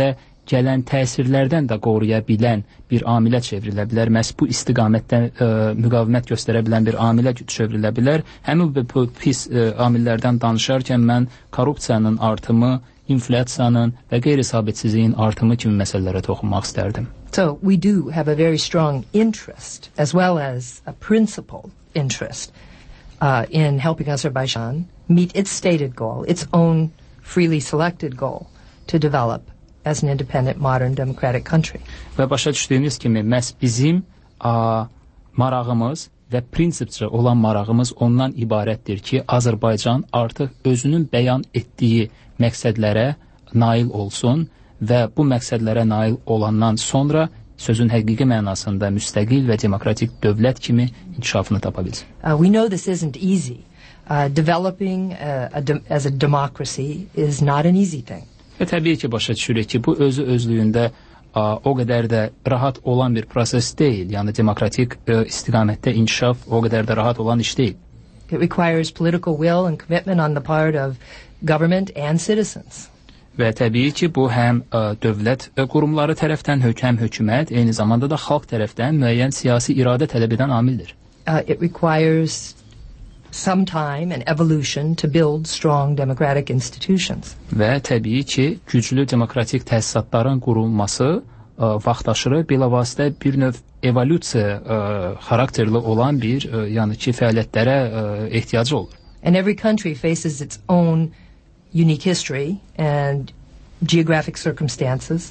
gələn təsirlərdən də qoruya bilən bir amilə çevrilə bilər. Məhz bu istiqamətdə ə, müqavimət göstərə bilən bir amilə çevrilə bilər. Həmin bu pis ə, amillərdən danışarkən mən korrupsiyanın artımı, inflyasiyanın və qeyri-sabitsizliyin artımı kimi məsələlərə toxunmaq istərdim. So we do have a very strong interest as well as a principal interest uh, in helping Azerbaijan meet its stated goal, its own freely selected goal to develop as an independent, modern, democratic country. Və başa düşdüyünüz kimi, məhz bizim a, marağımız və prinsipcə olan marağımız ondan ibarətdir ki, Azərbaycan artıq özünün bəyan etdiyi məqsədlərə nail olsun və bu məqsədlərə nail olandan sonra sözün həqiqi mənasında müstəqil və demokratik dövlət kimi inkişafını tapa bilsin. Uh, we know this isn't easy. Uh, developing uh, a de as a democracy is not an easy thing. Və təbii ki, başa düşürük ki, bu özü özlüyündə a, o qədər də rahat olan bir proses deyil. Yəni, demokratik ə, istiqamətdə inkişaf o qədər də rahat olan iş deyil. It requires political will and commitment on the part of government and citizens. Və təbii ki, bu həm ə, dövlət ə, qurumları tərəfdən, həm hökumət, eyni zamanda da xalq tərəfdən müəyyən siyasi iradə tələb edən amildir. Uh, it requires some time and evolution to build strong democratic institutions. Və təbii ki, güclü demokratik təsisatların qurulması ə, vaxtaşırı bilavasitə bir növ evolyusiya ə, xarakterli olan bir ə, yəni ki, fəaliyyətlərə ə, ehtiyacı olur. And every country faces its own unique history and geographic circumstances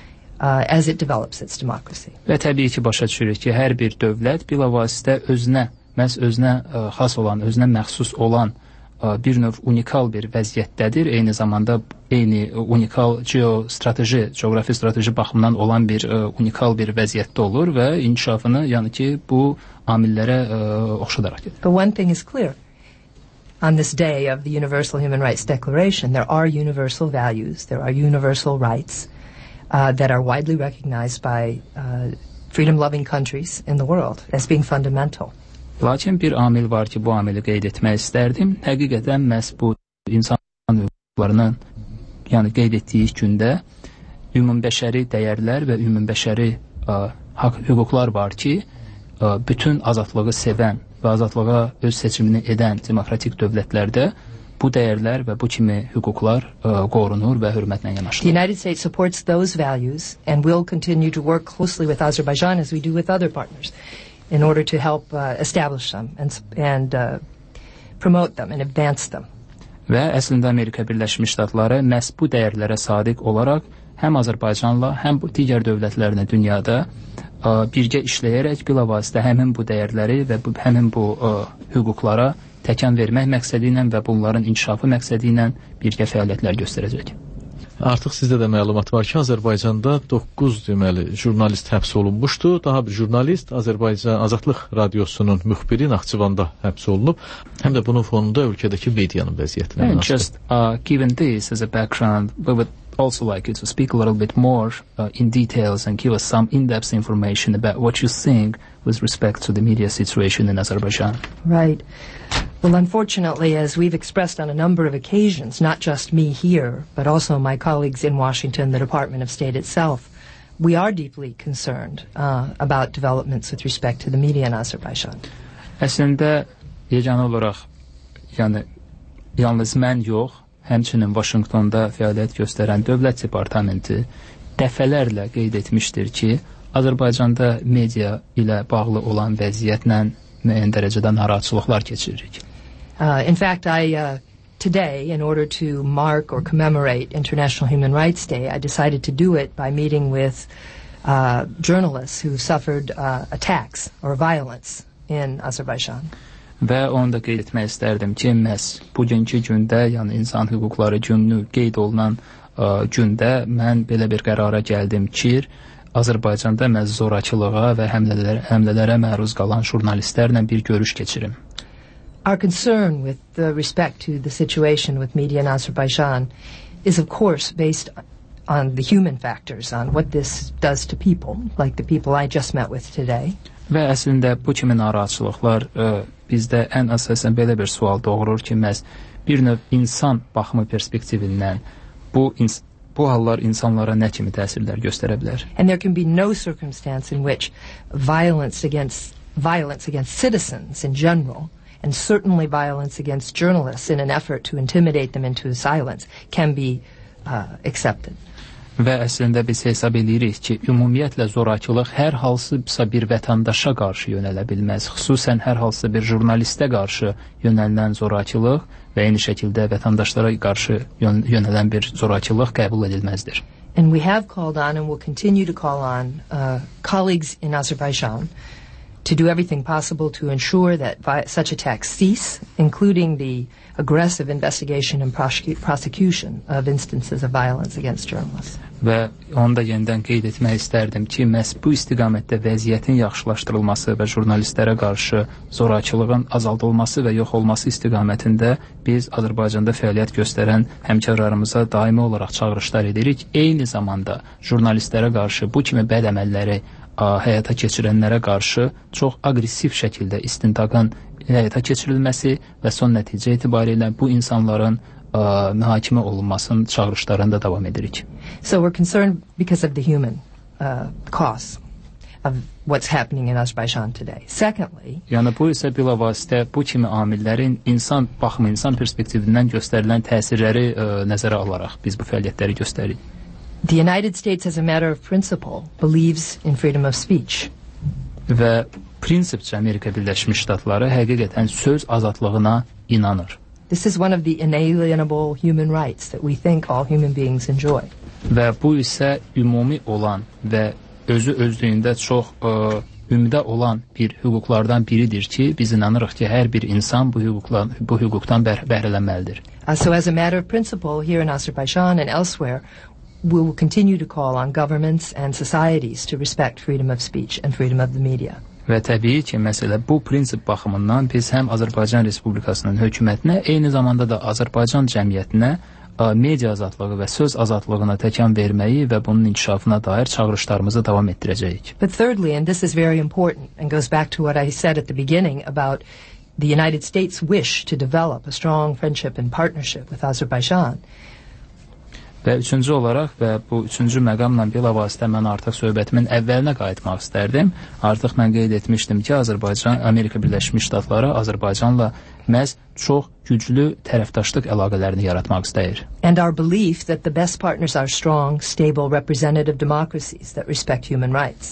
uh, as it develops its democracy. Və təbii ki, başa düşürük ki, hər bir dövlət bilavasitə özünə məhz özünə ə, xas olan, özünə məxsus olan ə, bir növ unikal bir vəziyyətdədir. Eyni zamanda eyni unikal geostrateji, coğrafi strateji baxımdan olan bir ə, unikal bir vəziyyətdə olur və inkişafını, yəni ki, bu amillərə ə, oxşadaraq gedir. But one thing is clear. On this day of the Universal Human Rights Declaration, there are universal values, there are universal rights uh, that are widely recognized by uh, freedom-loving countries in the world as being fundamental. Lakin bir amil var ki, bu amili qeyd etmək istərdim. Həqiqətən məhz bu insan hüquqlarının yəni qeyd etdiyi gündə ümumbəşəri dəyərlər və ümumbəşəri ə, haqq hüquqlar var ki, ə, bütün azadlığı sevən və azadlığa öz seçimini edən demokratik dövlətlərdə bu dəyərlər və bu kimi hüquqlar ə, qorunur və hörmətlə yanaşılır. The United States supports those values and will continue to work closely with Azerbaijan as we do with other partners, in order to help uh, establish them and, and uh, promote them and advance them. Və əslində Amerika Birləşmiş Ştatları məhz bu dəyərlərə sadiq olaraq həm Azərbaycanla, həm bu digər dövlətlərlə dünyada ə, birgə işləyərək bilavasitə həmin bu dəyərləri və bu, həmin bu ə, hüquqlara təkan vermək məqsədi ilə və bunların inkişafı məqsədi ilə birgə fəaliyyətlər göstərəcək. Artıq sizdə də məlumat var ki, Azərbaycanda doqquz deməli jurnalist həbs olunmuşdu. Daha bir jurnalist Azərbaycan Azadlıq Radiosunun müxbiri Naxçıvanda həbs olunub. Həm də bunun fonunda ölkədəki medianın vəziyyətinə münasib. Just uh, given this as a background, we would also like you to speak a little bit more uh, in details and give us some in-depth information about what you think with respect to the media situation in Azerbaijan. Right. Well, unfortunately, as we've expressed on a number of occasions, not just me here, but also my colleagues in Washington, the Department of State itself, we are deeply concerned uh, about developments with respect to the media in Azerbaijan. Əslində, yeganə olaraq, yəni, yalnız mən yox, həmçinin Washingtonda fəaliyyət göstərən Dövlət Departamenti dəfələrlə qeyd etmişdir ki, Azərbaycanda media ilə bağlı olan vəziyyətlə müəyyən dərəcədə narahatçılıqlar keçiririk. Uh, in fact, I, uh, today, in order to mark or commemorate International Human Rights Day, I decided to do it by meeting with uh, journalists who suffered uh, attacks or violence in Azerbaijan. Və onu da qeyd etmək istərdim ki, məhz bugünkü gündə, yəni insan hüquqları günü qeyd olunan ə, gündə mən belə bir qərara gəldim ki, Azərbaycanda məhz zorakılığa və həmlələrə, həmlələrə məruz qalan jurnalistlərlə bir görüş keçirim. Our concern with uh, respect to the situation with media in Azerbaijan is of course based on the human factors, on what this does to people, like the people I just met with today. Və əslində bu kimi narahatçılıqlar ə, bizdə ən əsasən belə bir sual doğurur ki, məhz bir növ insan baxımı perspektivindən bu, ins bu hallar insanlara nə kimi təsirlər göstərə bilər? And there can be no circumstance in which violence against violence against citizens in general, and certainly violence against journalists in an effort to intimidate them into silence, can be uh, accepted. Və əslində biz hesab edirik ki, ümumiyyətlə zorakılıq hər hansısa bir vətəndaşa qarşı yönələ bilməz. Xüsusən hər hansısa bir jurnalistə qarşı yönələn zorakılıq və eyni şəkildə vətəndaşlara qarşı yön yönələn bir zorakılıq qəbul edilməzdir. And we have called on and will continue to call on uh, colleagues in Azerbaijan to do everything possible to ensure that such attacks cease, including the aggressive investigation and prosecution of instances of violence against journalists. Və onu da yenidən qeyd etmək istərdim ki, məhz bu istiqamətdə vəziyyətin yaxşılaşdırılması və jurnalistlərə qarşı zorakılığın azaldılması və yox olması istiqamətində biz Azərbaycanda fəaliyyət göstərən həmkarlarımıza daimi olaraq çağırışlar edirik. Eyni zamanda jurnalistlərə qarşı bu kimi bəd əməlləri həyata keçirənlərə qarşı çox aqressiv şəkildə istintaqın həyata keçirilməsi və son nəticə etibarilə bu insanların ə, mühakimə olunmasının çağırışlarında davam edirik. So we're concerned because of the human uh, cost of what's happening in Azerbaijan today. Secondly, yəni bu isə bilavasitə bu kimi amillərin insan baxımı, insan perspektivindən göstərilən təsirləri ə, nəzərə alaraq biz bu fəaliyyətləri göstəririk. The United States, as a matter of principle, believes in freedom of speech. Və prinsipcə Amerika Birləşmiş Ştatları həqiqətən söz azadlığına inanır. This is one of the inalienable human rights that we think all human beings enjoy. Və bu isə ümumi olan və özü özlüyündə çox ə, ümidə olan bir hüquqlardan biridir ki, biz inanırıq ki, hər bir insan bu hüquqdan, bu hüquqdan bəhr bəhrələnməlidir. Uh, so as a matter of principle, here in Azerbaijan and elsewhere, we will continue to call on governments and societies to respect freedom of speech and freedom of the media. Və təbii ki, məsələ bu prinsip baxımından biz həm Azərbaycan Respublikasının hökumətinə, eyni zamanda da Azərbaycan cəmiyyətinə media azadlığı və söz azadlığına təkan verməyi və bunun inkişafına dair çağırışlarımızı davam etdirəcəyik. But thirdly, and this is very important and goes back to what I said at the beginning about the United States' wish to develop a strong friendship and partnership with Azerbaijan. Və üçüncü olaraq və bu üçüncü məqamla bilavasitə mən artıq söhbətimin əvvəlinə qayıtmaq istərdim. Artıq mən qeyd etmişdim ki, Azərbaycan, Amerika Birləşmiş Ştatları Azərbaycanla məhz çox güclü tərəfdaşlıq əlaqələrini yaratmaq istəyir. And our belief that the best partners are strong, stable, representative democracies that respect human rights.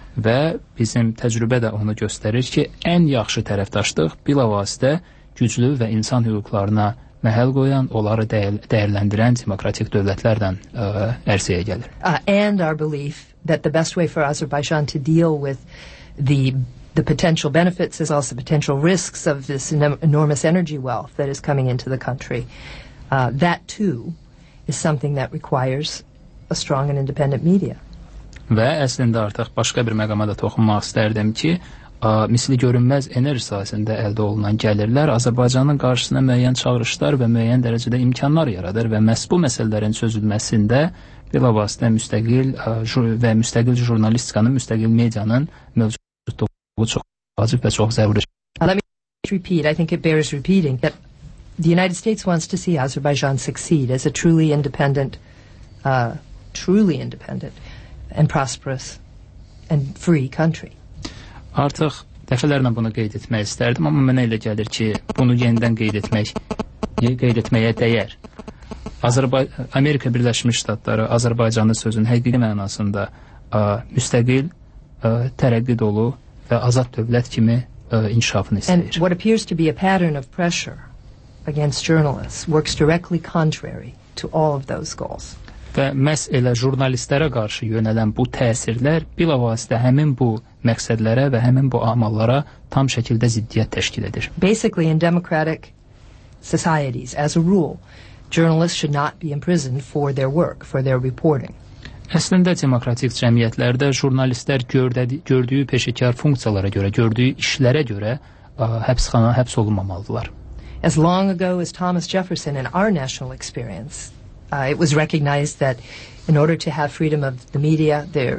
Və bizim təcrübə də onu göstərir ki, ən yaxşı tərəfdaşlıq bilavasitə güclü və insan hüquqlarına məhəl qoyan, onları dəyər, dəyərləndirən demokratik dövlətlərdən ə, ərsəyə gəlir. Uh, and our belief that the best way for Azerbaijan to deal with the the potential benefits as also potential risks of this en enormous energy wealth that is coming into the country, uh, that too is something that requires a strong and independent media. Və əslində artıq başqa bir məqama da toxunmaq istərdim ki, A, misli görünməz enerji sahəsində əldə olunan gəlirlər Azərbaycanın qarşısına müəyyən çağırışlar və müəyyən dərəcədə imkanlar yaradır və məhz bu məsələlərin çözülməsində bilavasitə müstəqil ə, və müstəqil jurnalistikanın, müstəqil medianın mövcudluğu çox vacib və çox zəruri. Let me repeat, I think it bears repeating that the United States wants to see Azerbaijan succeed as a truly independent, uh, truly independent and prosperous and free country. Artıq dəfələrlə bunu qeyd etmək istərdim, amma mənə elə gəlir ki, bunu yenidən qeyd etmək, qeyd etməyə dəyər. Azərbay Amerika Birləşmiş Ştatları Azərbaycanı sözün həqiqi mənasında ə, müstəqil, ə, tərəqqi dolu və azad dövlət kimi ə, inkişafını istəyir. And what appears to be a pattern of pressure against journalists works directly contrary to all of those goals. Və məhz elə jurnalistlərə qarşı yönələn bu təsirlər bilavasitə həmin bu məqsədlərə və həmin bu amallara tam şəkildə ziddiyyət təşkil edir. Basically, in democratic societies, as a rule, journalists should not be imprisoned for their work, for their reporting. Əslində demokratik cəmiyyətlərdə jurnalistlər gördədi, gördüyü peşəkar funksiyalara görə, gördüyü işlərə görə ə, həbsxana həbs olunmamalıdırlar. As long ago as Thomas Jefferson in our national experience, Uh, it was recognized that in order to have freedom of the media, there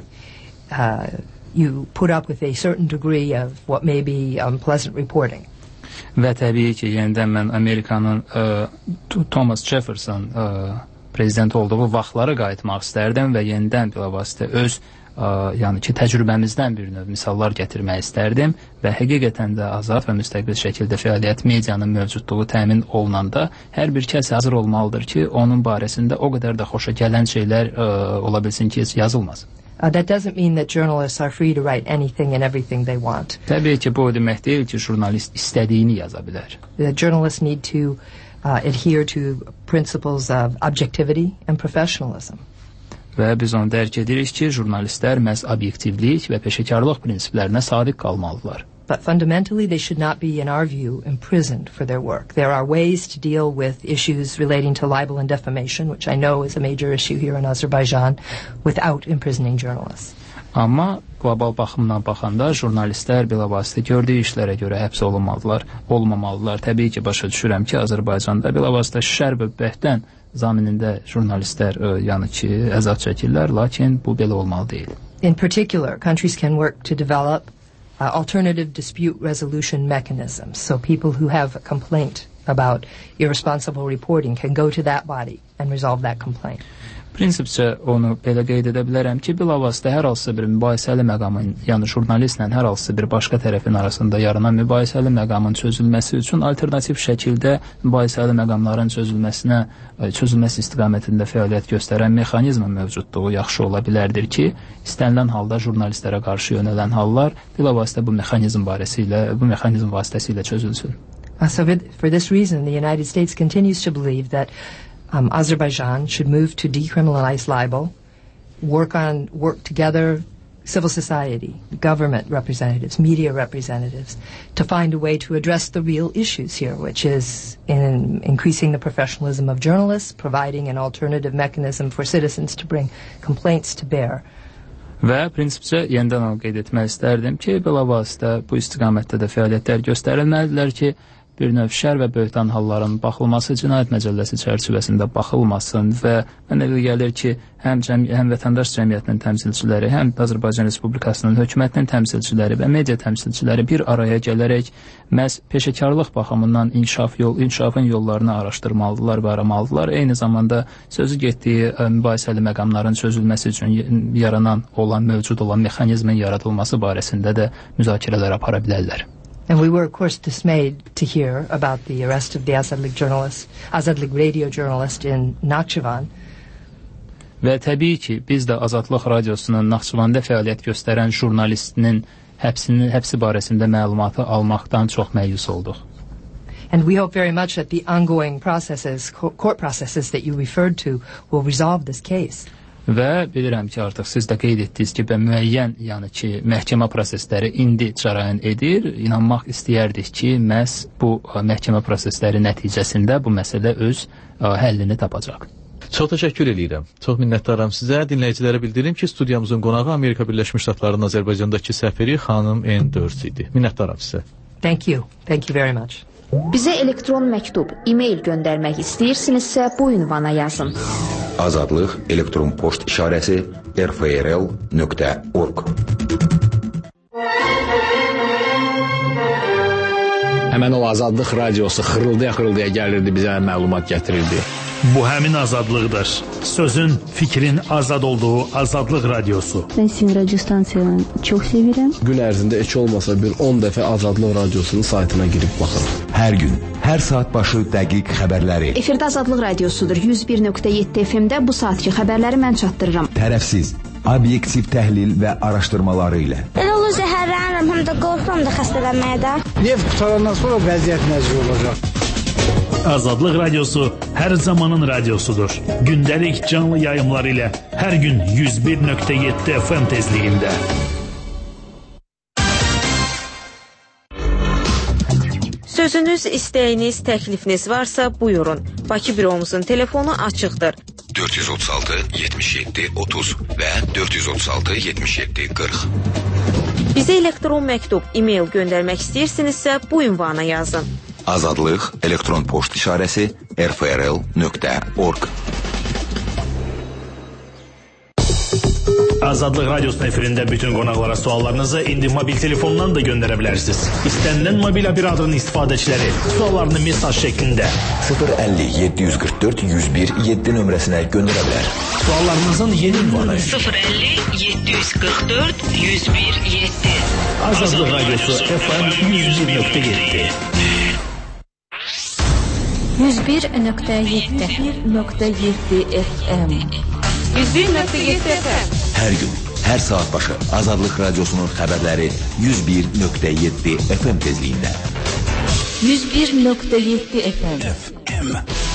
uh, you put up with a certain degree of what may be unpleasant reporting. Və təbii ki, yenidən mən Amerikanın uh, Thomas Jefferson uh, prezident olduğu vaxtlara qayıtmaq istərdim və yenidən bilavasitə öz ə, yəni ki, təcrübəmizdən bir növ misallar gətirmək istərdim və həqiqətən də azad və müstəqil şəkildə fəaliyyət medianın mövcudluğu təmin olunanda hər bir kəs hazır olmalıdır ki, onun barəsində o qədər də xoşa gələn şeylər ə, ola bilsin ki, yazılmaz. Uh, that doesn't mean that journalists are free to write anything and everything they want. Təbii ki, bu demək deyil ki, jurnalist istədiyini yaza bilər. The journalists need to uh, adhere to principles of objectivity and professionalism. Və biz onu dərk edirik ki, jurnalistlər məhz obyektivlik və peşəkarlıq prinsiplərinə sadiq qalmalıdırlar. But fundamentally, they should not be, in our view, imprisoned for their work. There are ways to deal with issues relating to libel and defamation, which I know is a major issue here in Azerbaijan, without imprisoning journalists. Amma qlobal baxımdan baxanda jurnalistlər bilavasitə gördüyü işlərə görə həbs olunmalıdırlar, olmamalıdırlar. Təbii ki, başa düşürəm ki, Azərbaycanda bilavasitə şər və bəhdən zaminində jurnalistlər, yəni ki, əzab çəkirlər, lakin bu belə olmalı deyil. In particular, countries can work to develop Uh, alternative dispute resolution mechanisms. So people who have a complaint about irresponsible reporting can go to that body and resolve that complaint. Prinsipcə onu belə qeyd edə bilərəm ki, bilavasitə hər hansısa bir mübahisəli məqamın, yəni jurnalistlə hər hansısa bir başqa tərəfin arasında yaranan mübahisəli məqamın çözülməsi üçün alternativ şəkildə mübahisəli məqamların çözülməsinə, çözülməsi istiqamətində fəaliyyət göstərən mexanizmin mövcudluğu yaxşı ola bilərdir ki, istənilən halda jurnalistlərə qarşı yönələn hallar bilavasitə bu mexanizm barəsilə, bu mexanizm vasitəsilə çözülsün. Uh, so for this reason, the United States continues to believe that Um, Azerbaijan should move to decriminalize libel, work on, work together, civil society, government representatives, media representatives, to find a way to address the real issues here, which is in increasing the professionalism of journalists, providing an alternative mechanism for citizens to bring complaints to bear. Və prinsipcə yenidən onu qeyd etmək istərdim ki, bilavasitə bu istiqamətdə də fəaliyyətlər göstərilməlidirlər ki, bir növ şər və böhtan halların baxılması, cinayət məcəlləsi çərçivəsində baxılmasın və mənə elə gəlir ki, həm, cəm həm vətəndaş cəmiyyətinin təmsilçiləri, həm Azərbaycan Respublikasının hökumətinin təmsilçiləri və media təmsilçiləri bir araya gələrək məhz peşəkarlıq baxımından inkişaf yol, inkişafın yollarını araşdırmalıdırlar və aramalıdırlar. Eyni zamanda sözü getdiyi ə, mübahisəli məqamların çözülməsi üçün yaranan olan, mövcud olan mexanizmin yaradılması barəsində də müzakirələr apara bilərlər. And we were, of course, dismayed to hear about the arrest of the Azadlık journalist, Azadlık radio journalist in Nakhchivan. Və təbii ki, biz də Azadlıq radiosunun Naxçıvanda fəaliyyət göstərən jurnalistinin həbsinin, həbsi barəsində məlumatı almaqdan çox məyus olduq. And we hope very much that the ongoing processes, court processes that you referred to, will resolve this case. Və bilirəm ki, artıq siz də qeyd etdiniz ki, müəyyən, yəni ki, məhkəmə prosesləri indi cərəyan edir. İnanmaq istəyərdik ki, məhz bu məhkəmə prosesləri nəticəsində bu məsələ öz ə, həllini tapacaq. Çox təşəkkür edirəm. Çox minnətdaram sizə. Dinləyicilərə bildirim ki, studiyamızın qonağı Amerika Birləşmiş Ştatlarının Azərbaycandakı səfiri xanım N dörd idi. Minnətdaram sizə. Thank you. Thank you very much. Bizə elektron məktub, e-mail göndərmək istəyirsinizsə bu ünvana yazın. Azadlıq elektron post işarəsi r f r l nöqtə org. Həmən o Azadlıq radiosu xırıldaya-xırıldaya gəlirdi, bizə məlumat gətirirdi. Bu həmin azadlıqdır. Sözün, fikrin azad olduğu Azadlıq radiosu. Ben sizin radyo stansiyanı çox sevirəm. Gün ərzində heç olmasa bir on dəfə Azadlıq radiosunun saytına girib baxırım. Hər gün, hər saat başı dəqiq xəbərləri. Efirdə Azadlıq radiosudur. yüz bir nöqtə yeddi F M-də bu saatki xəbərləri mən çatdırıram. Tərəfsiz, obyektiv təhlil və araşdırmaları ilə. Elə olur zəhərlənirəm, həm də qorxuram da xəstələnməyə də. Neft qutarandan sonra vəziyyət necə olacaq? Azadlıq radiosu hər zamanın radiosudur. Gündəlik canlı yayımlar ilə hər gün yüz bir nöqtə yeddi F M tezliyində. Sözünüz, istəyiniz, təklifiniz varsa buyurun. Bakı büromuzun telefonu açıqdır. dörd yüz otuz altı yetmiş yeddi otuz və dörd yüz otuz altı yetmiş yeddi qırx. Bizə elektron məktub, e-mail göndərmək istəyirsinizsə bu ünvana yazın. Azadlıq elektron post işarəsi r f r l nöqtə org. Azadlıq Radiosunun efirində bütün qonaqlara suallarınızı indi mobil telefondan da göndərə bilərsiniz. İstənilən mobil operatorun istifadəçiləri suallarını mesaj şəklində sıfır əlli yeddi yüz qırx dörd yüz bir yeddi nömrəsinə göndərə bilər. Suallarınızın yeni ünvanı sıfır əlli yeddi yüz qırx dörd yüz bir yeddi. Azadlıq Radiosu F M yüz bir nöqtə yeddi. yüz bir nöqtə yeddi nöqtə yeddi F M yüz bir nöqtə yeddi F M. Hər gün, hər saat başı Azadlıq Radiosunun xəbərləri yüz bir nöqtə yeddi F M tezliyində. yüz bir nöqtə yeddi F M. F M.